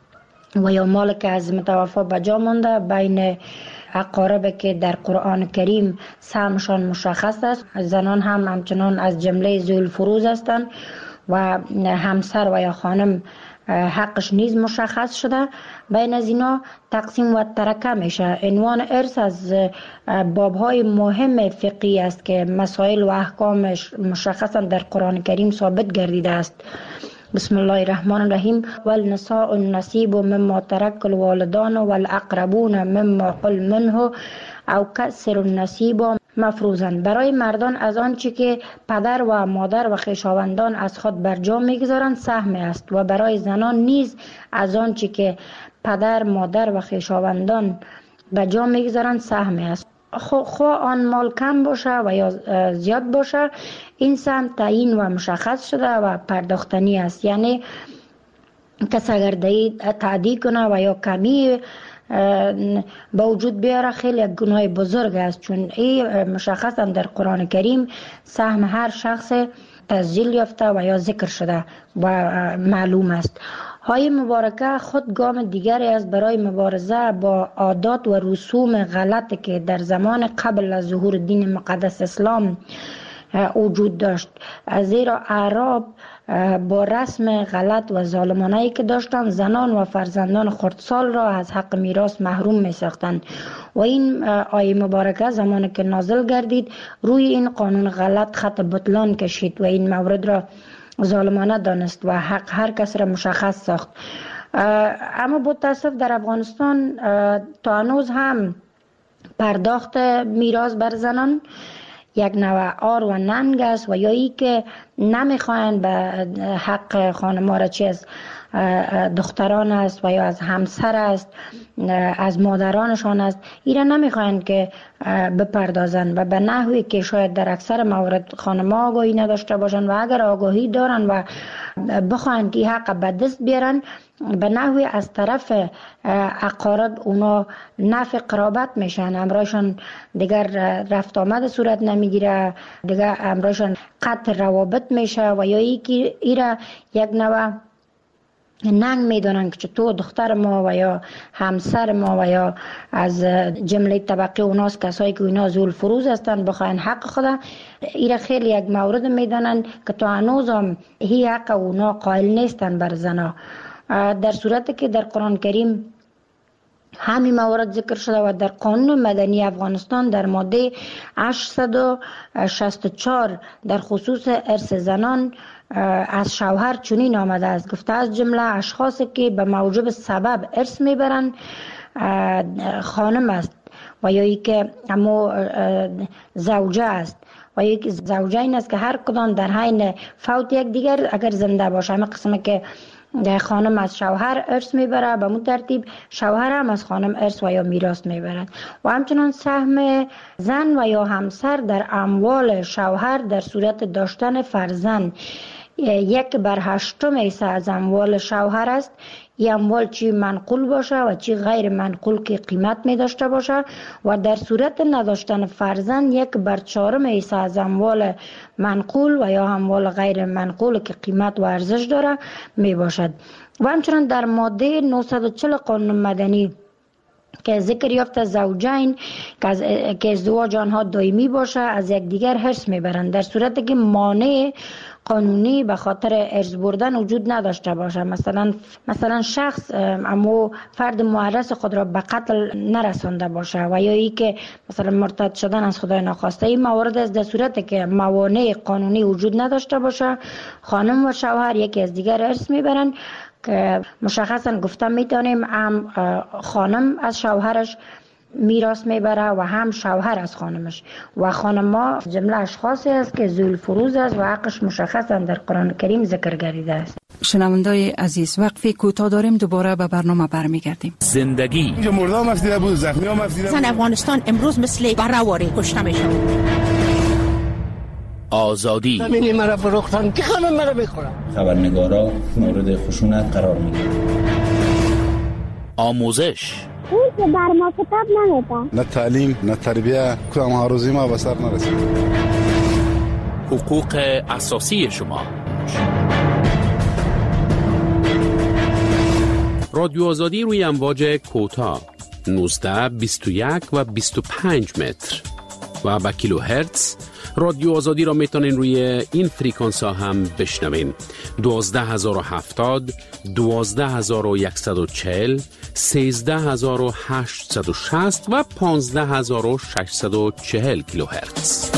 و یا مال که از متوفا بجا مونده بین اقارب که در قرآن کریم سهمشان مشخص است. زنان هم همچنان از جمله ذوی الفروض هستند و همسر و یا خانم حقش نیز مشخص شده. بین از اینا تقسیم و ترکه میشه. عنوان ارث از بابهای مهم فقهی است که مسائل و احکامش مشخصا در قرآن کریم ثابت گردیده است. بسم الله الرحمن الرحیم. والنساء النصیب مما ترک الوالدان والاقربون مما قل منه او کسر النصیب مفروضاً. برای مردان از آنچه که پدر و مادر و خویشاوندان از خود بر جا میگذارند سهم است و برای زنان نیز از آنچه که پدر، مادر و خویشاوندان بر جا میگذارند سهم است. خواه آن مال کم باشه و یا زیاد باشه، این سهم تعیین و مشخص شده و پرداختنی است. یعنی کسی اگر تعدی کنه و یا کمی با وجود بیاره خیلی گناه بزرگ است، چون این مشخصا در قرآن کریم سهم هر شخص تسجیل یافته و یا ذکر شده و معلوم است. های مبارکه خود گام دیگری است برای مبارزه با عادات و رسوم غلطی که در زمان قبل از ظهور دین مقدس اسلام وجود داشت. زیرا اعراب با رسم غلط و ظالمانه‌ای که داشتند زنان و فرزندان خردسال را از حق میراث محروم می ساختند و این آیه مبارکه زمانی که نازل گردید روی این قانون غلط خط بطلان کشید و این مورد را ظالمانه دانست و حق هر کس را مشخص ساخت. اما با تاسف در افغانستان تا هنوز هم پرداخت میراث بر زنان یک نوع آر و ننگ است و یا ای که نمیخواهند به حق خانم‌ها را چه از دختران است و یا از همسر است، از مادرانشان است، ایرا نمیخواهند که بپردازند و به نحوی که شاید در اکثر موارد خانم‌ها آگاهی نداشته باشند و اگر آگاهی دارند و بخواهند که حق به دست بیارن به نحوی از طرف اقارب اونا نفع قرابت میشن، امرایشان دیگر رفت آمد صورت نمیگیره، دیگر امرایشان قطع روابط میشه و یا ای که ایرا یک نوع ننگ میدونن که تو دختر ما و یا همسر ما و یا از جمله طبقه اوناست کسایی که اینا ذو الفروض هستن بخواین حق خدا، ایرا خیلی یک مورد میدونن که تو هنوز هم هی حق اونا قائل نیستن بر زنا، در صورتی که در قرآن کریم همین موارد ذکر شده و در قانون مدنی افغانستان در ماده هشتصد و شصت و چهار در خصوص ارث زنان از شوهر چنین آمده است، گفته از جمله اشخاصی که به موجب سبب ارث میبرند خانم است و یا ای که اما زوجه است و یک زوجه این است که هر کدام در حین فوت یک دیگر اگر زنده باشه، همه قسمه که خانم از شوهر ارث میبره، به مون ترتیب شوهر هم از خانم ارث و یا میراث میبرد. و همچنان سهم زن و یا همسر در اموال شوهر در صورت داشتن فرزند یک بر هشتم حصه از اموال شوهر است. این اموال چی منقول باشه و چی غیر منقول که قیمت می داشته باشه، و در صورت نداشتن فرزند یک بر چهارم حصه از اموال منقول و یا اموال غیر منقول که قیمت و ارزش داره می باشد. و همچنان در ماده نهصد و چهل قانون مدنی که ذکر یافته زوجین که ازدواج آنها دائمی باشه از یکدیگر حرص میبرند در صورتی که مانع قانونی به خاطر ارث بردن وجود نداشته باشه. مثلا مثلا شخص اما فرد معرض خود را به قتل نرسانده باشه و یا ای که مثلا مرتد شدن از خدای ناخواسته. این موارد است در صورتی که موانع قانونی وجود نداشته باشه، خانم و شوهر یکی از دیگر ارث میبرند که مشخصا گفتم میتونیم هم خانم از شوهرش میراث میبره و هم شوهر از خانمش. و خانم جمله اشخاصی است که ذوی الفروض است و حقش مشخصا در قرآن کریم ذکر گردیده است. شنوندای عزیز، وقفی کوتاه داریم، دوباره به برنامه برمیگردیم. زندگی مردم افسیده بود، زخمی هم افسیده بود. زن افغانستان امروز مثل بره‌واری کشته میشه. آزادی زمینی مرا فروختن که خانم مرا میخورن. خبرنگارا مورد خشونت قرار میگیرن. آموزش اون که بر ما کتاب نمیدن. نه تعلیم نه تربیه، کدام هاروزی ما به سر نرسید. حقوق اساسی شما. رادیو آزادی روی امواج کوتاه نوزده، بیست و یک و بیست و پنج متر و با کیلو هرتز. رادیو آزادی را میتونین روی این فریکانس ها هم بشنوین: دوازده هزار و هفتاد، دوازده هزار و صد و چهل، سیزده هزار و هشتصد و شصت و پانزده هزار و ششصد و چهل کیلو هرتز.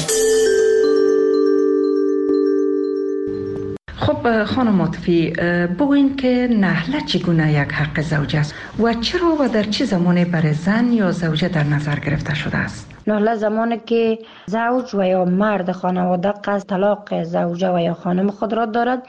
خب خانم عاطفی، بگوین که نحله چگونه یک حق زوج است و چرا و در چه زمانی برای زن یا زوجه در نظر گرفته شده است؟ نحله زمانی که زوج و یا مرد خانواده قصد طلاق زوجه و یا خانم خود را دارد،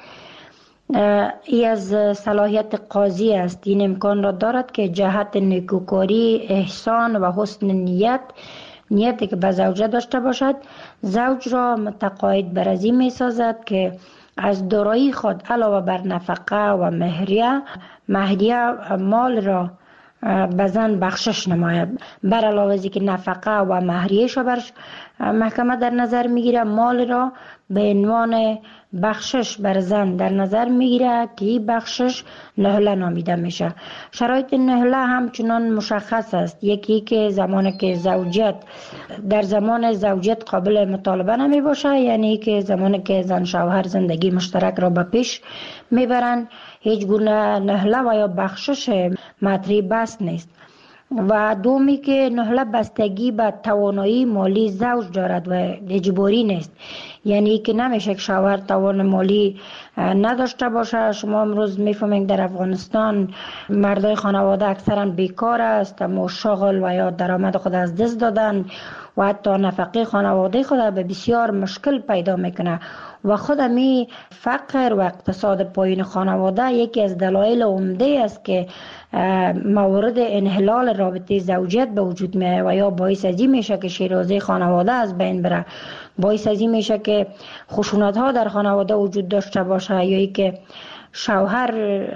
ای از صلاحیت قاضی است. این امکان را دارد که جهت نیکوکاری، احسان و حسن نیت نیتی که به زوجه داشته باشد، زوج را متقاعد بر از این می سازد که از دارایی خود علاوه بر نفقه و مهریه مهریه مال را به زن بخشش نماید. بر علاوه از که نفقه و مهریه‌اش بر محکمه در نظر میگیره، مال را به عنوان بخشش بر زن در نظر میگیره که این بخشش نهله نامیده میشه. شرایط نهله همچنان مشخص است. یکی که زمانی که زوجیت در زمان زوجیت قابل مطالبه نمی باشه، یعنی که زمانی که زن شوهر زندگی مشترک را به پیش میبرن، هیچ گونه نهله و یا بخشش مطرح بس نیست. و دومی که نهله بستگی به توانایی مالی زوج دارد و اجباری نیست، یعنی که نمیشه که شوهر توان مالی نداشته باشه. شما امروز میفهمید در افغانستان مردای خانواده اکثرا بیکار است، اما شغل و یا درآمد خود از دست دادن و حتی نفقه خانواده خود به بسیار مشکل پیدا میکنه. و خود می فقر و اقتصاد پایین خانواده یکی از دلایل عمده است که موارد انحلال رابطه زوجیت به وجود میاد و یا باعث از این میشه که شیرازه خانواده از بین بره، باعث از این میشه که خشونت ها در خانواده وجود داشته باشه، یا ای که شوهر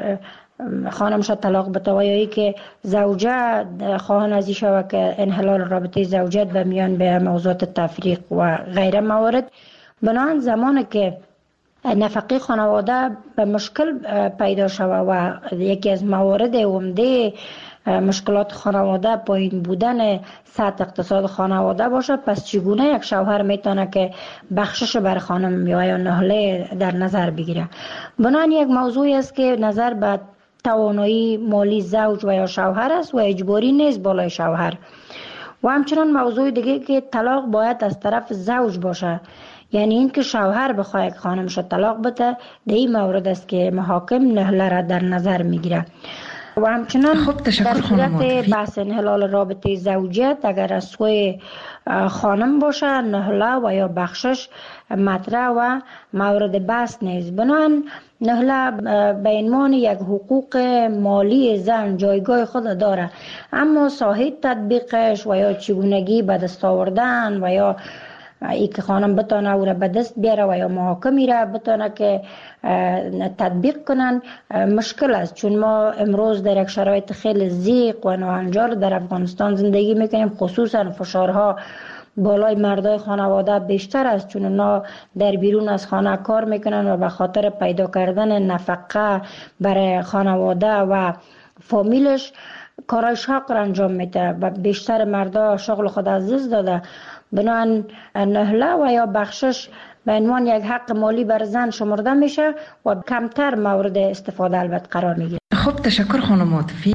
خانمش طلاق بده و یا ای که زوجه خواهان از این شوه که انحلال رابطه زوجیت به میان به موضوعات تفریق و غیره موارد. بنابراین زمانی که نفقه خانواده به مشکل پیدا شوه و یکی از موارد عمده مشکلات خانواده پایین بودن سطح اقتصاد خانواده باشه، پس چگونه یک شوهر میتونه که بخشش بر خانم یا نهله در نظر بگیره؟ بنابراین یک موضوعی است که نظر به توانایی مالی زوج و یا شوهر است و اجباری نیست بالای شوهر. و همچنان موضوع دیگه که طلاق باید از طرف زوج باشه، یعنی این که شوهر بخواه که خانمش طلاق بده، در این مورد است که محاکم نهله را در نظر میگیره. و همچنان در صورت بحث انحلال رابطه زوجیت اگر از سوی خانم باشه نهله و یا بخشش مطرح و مورد بحث نیست. بنابراین نهله به عنوان یک حقوق مالی زن جایگاه خود داره، اما ساحه تطبیقش و یا چگونگی به دست آوردن و یا ای که خانم بتانه او را به دست بیاره و یا محاکمی را بتانه که تطبیق کنن مشکل است، چون ما امروز در یک شرایط خیلی ضیق و ناهنجار در افغانستان زندگی میکنیم. خصوصا فشارها بالای مردای خانواده بیشتر است، چون اونا در بیرون از خانه کار میکنن و به خاطر پیدا کردن نفقه برای خانواده و فامیلش کارای شاق را انجام میده و بیشتر مردا شغل خود از دست داده. بنابراین نهله و یا بخشش به عنوان یک حق مالی بر زن شمرده میشه و کمتر مورد استفاده البته قرار میگیره. خب تشکر خانم عاطفی.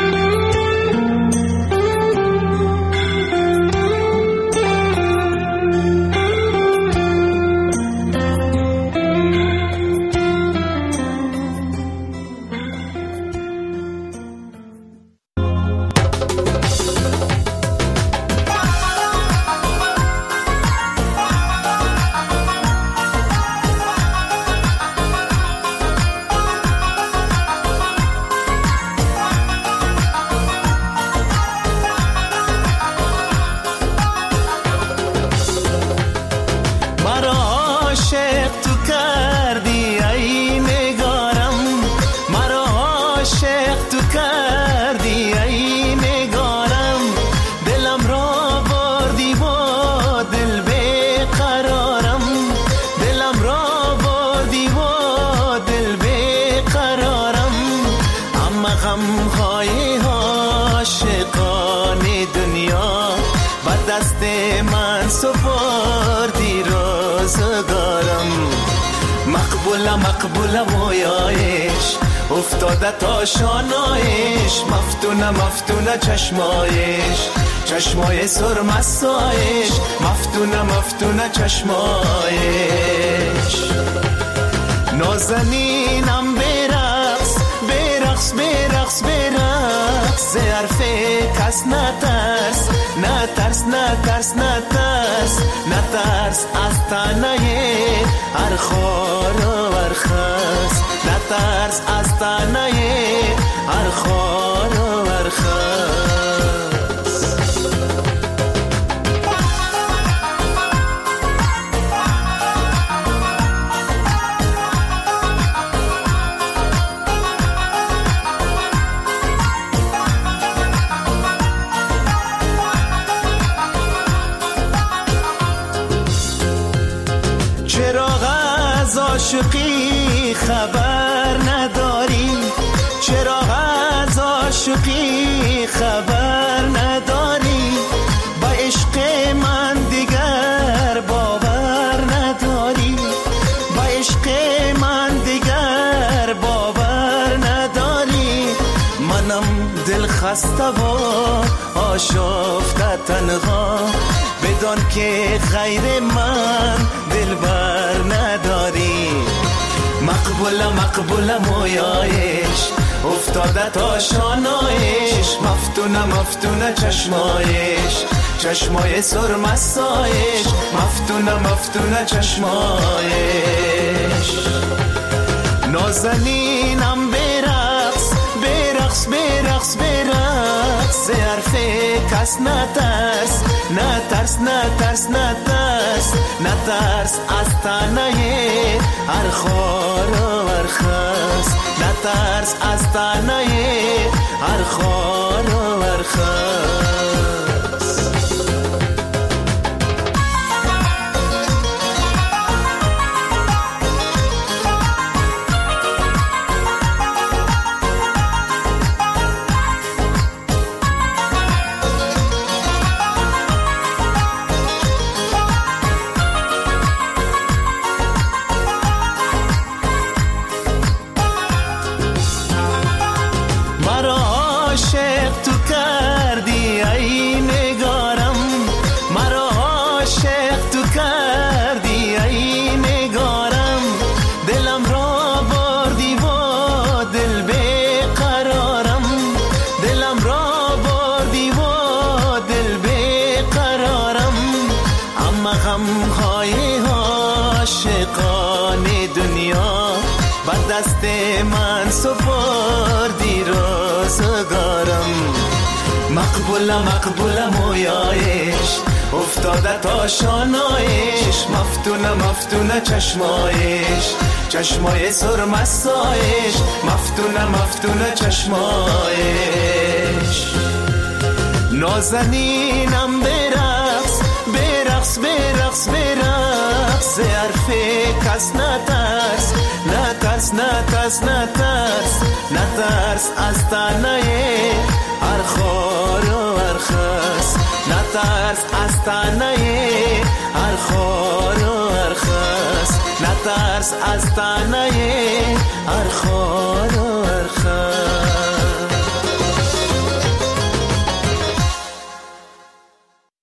مقبول مویایش افتاده تا شانایش، مفتونه مفتونه چشمایش، چشمای سرمستایش، مفتونه مفتونه چشمایش. نازنینم برقص برقص برقص برقص، حرف کس نترس نترس نترس نترس نترس از تنه هر خار و هر خس، نترس از تنه هر خار و هر خس. عاشقی خبر نداری، چرا از عاشقی خبر نداری، با عشق من دیگر باور نداری، با عشق من دیگر باور نداری. منم دل خسته و آشفته تنها، بدان که غیر من دل بر نداری. مقبول مقبول مویایش افتاده تا شانایش، مفتونه مفتونه چشمایش، چشمای سرمستایش، مفتونه مفتونه چشمایش. نازنینم برقص برقص برقص برقص، حرف کس نترس نترس نترس نترس نترس از تنه هر خار و هر خس، نترس از تنه هر خار و هر خس. عاشق تو کردی غمهای عاشقان دنیا بر دست من سپردی روزگارم. مقبول مقبول مویایش افتاده تا شانایش، مفتونه مفتونه چشمایش، چشمای سرمستایش، مفتونه مفتونه چشمایش. نازنینم برقص برقص برقص برقص، حرف کس نترس نترس نترس نترس نترس از تنه هر خار و هر خس، نترس از تنه هر خار و هر خس، نترس از تنه هر خار و هر خس.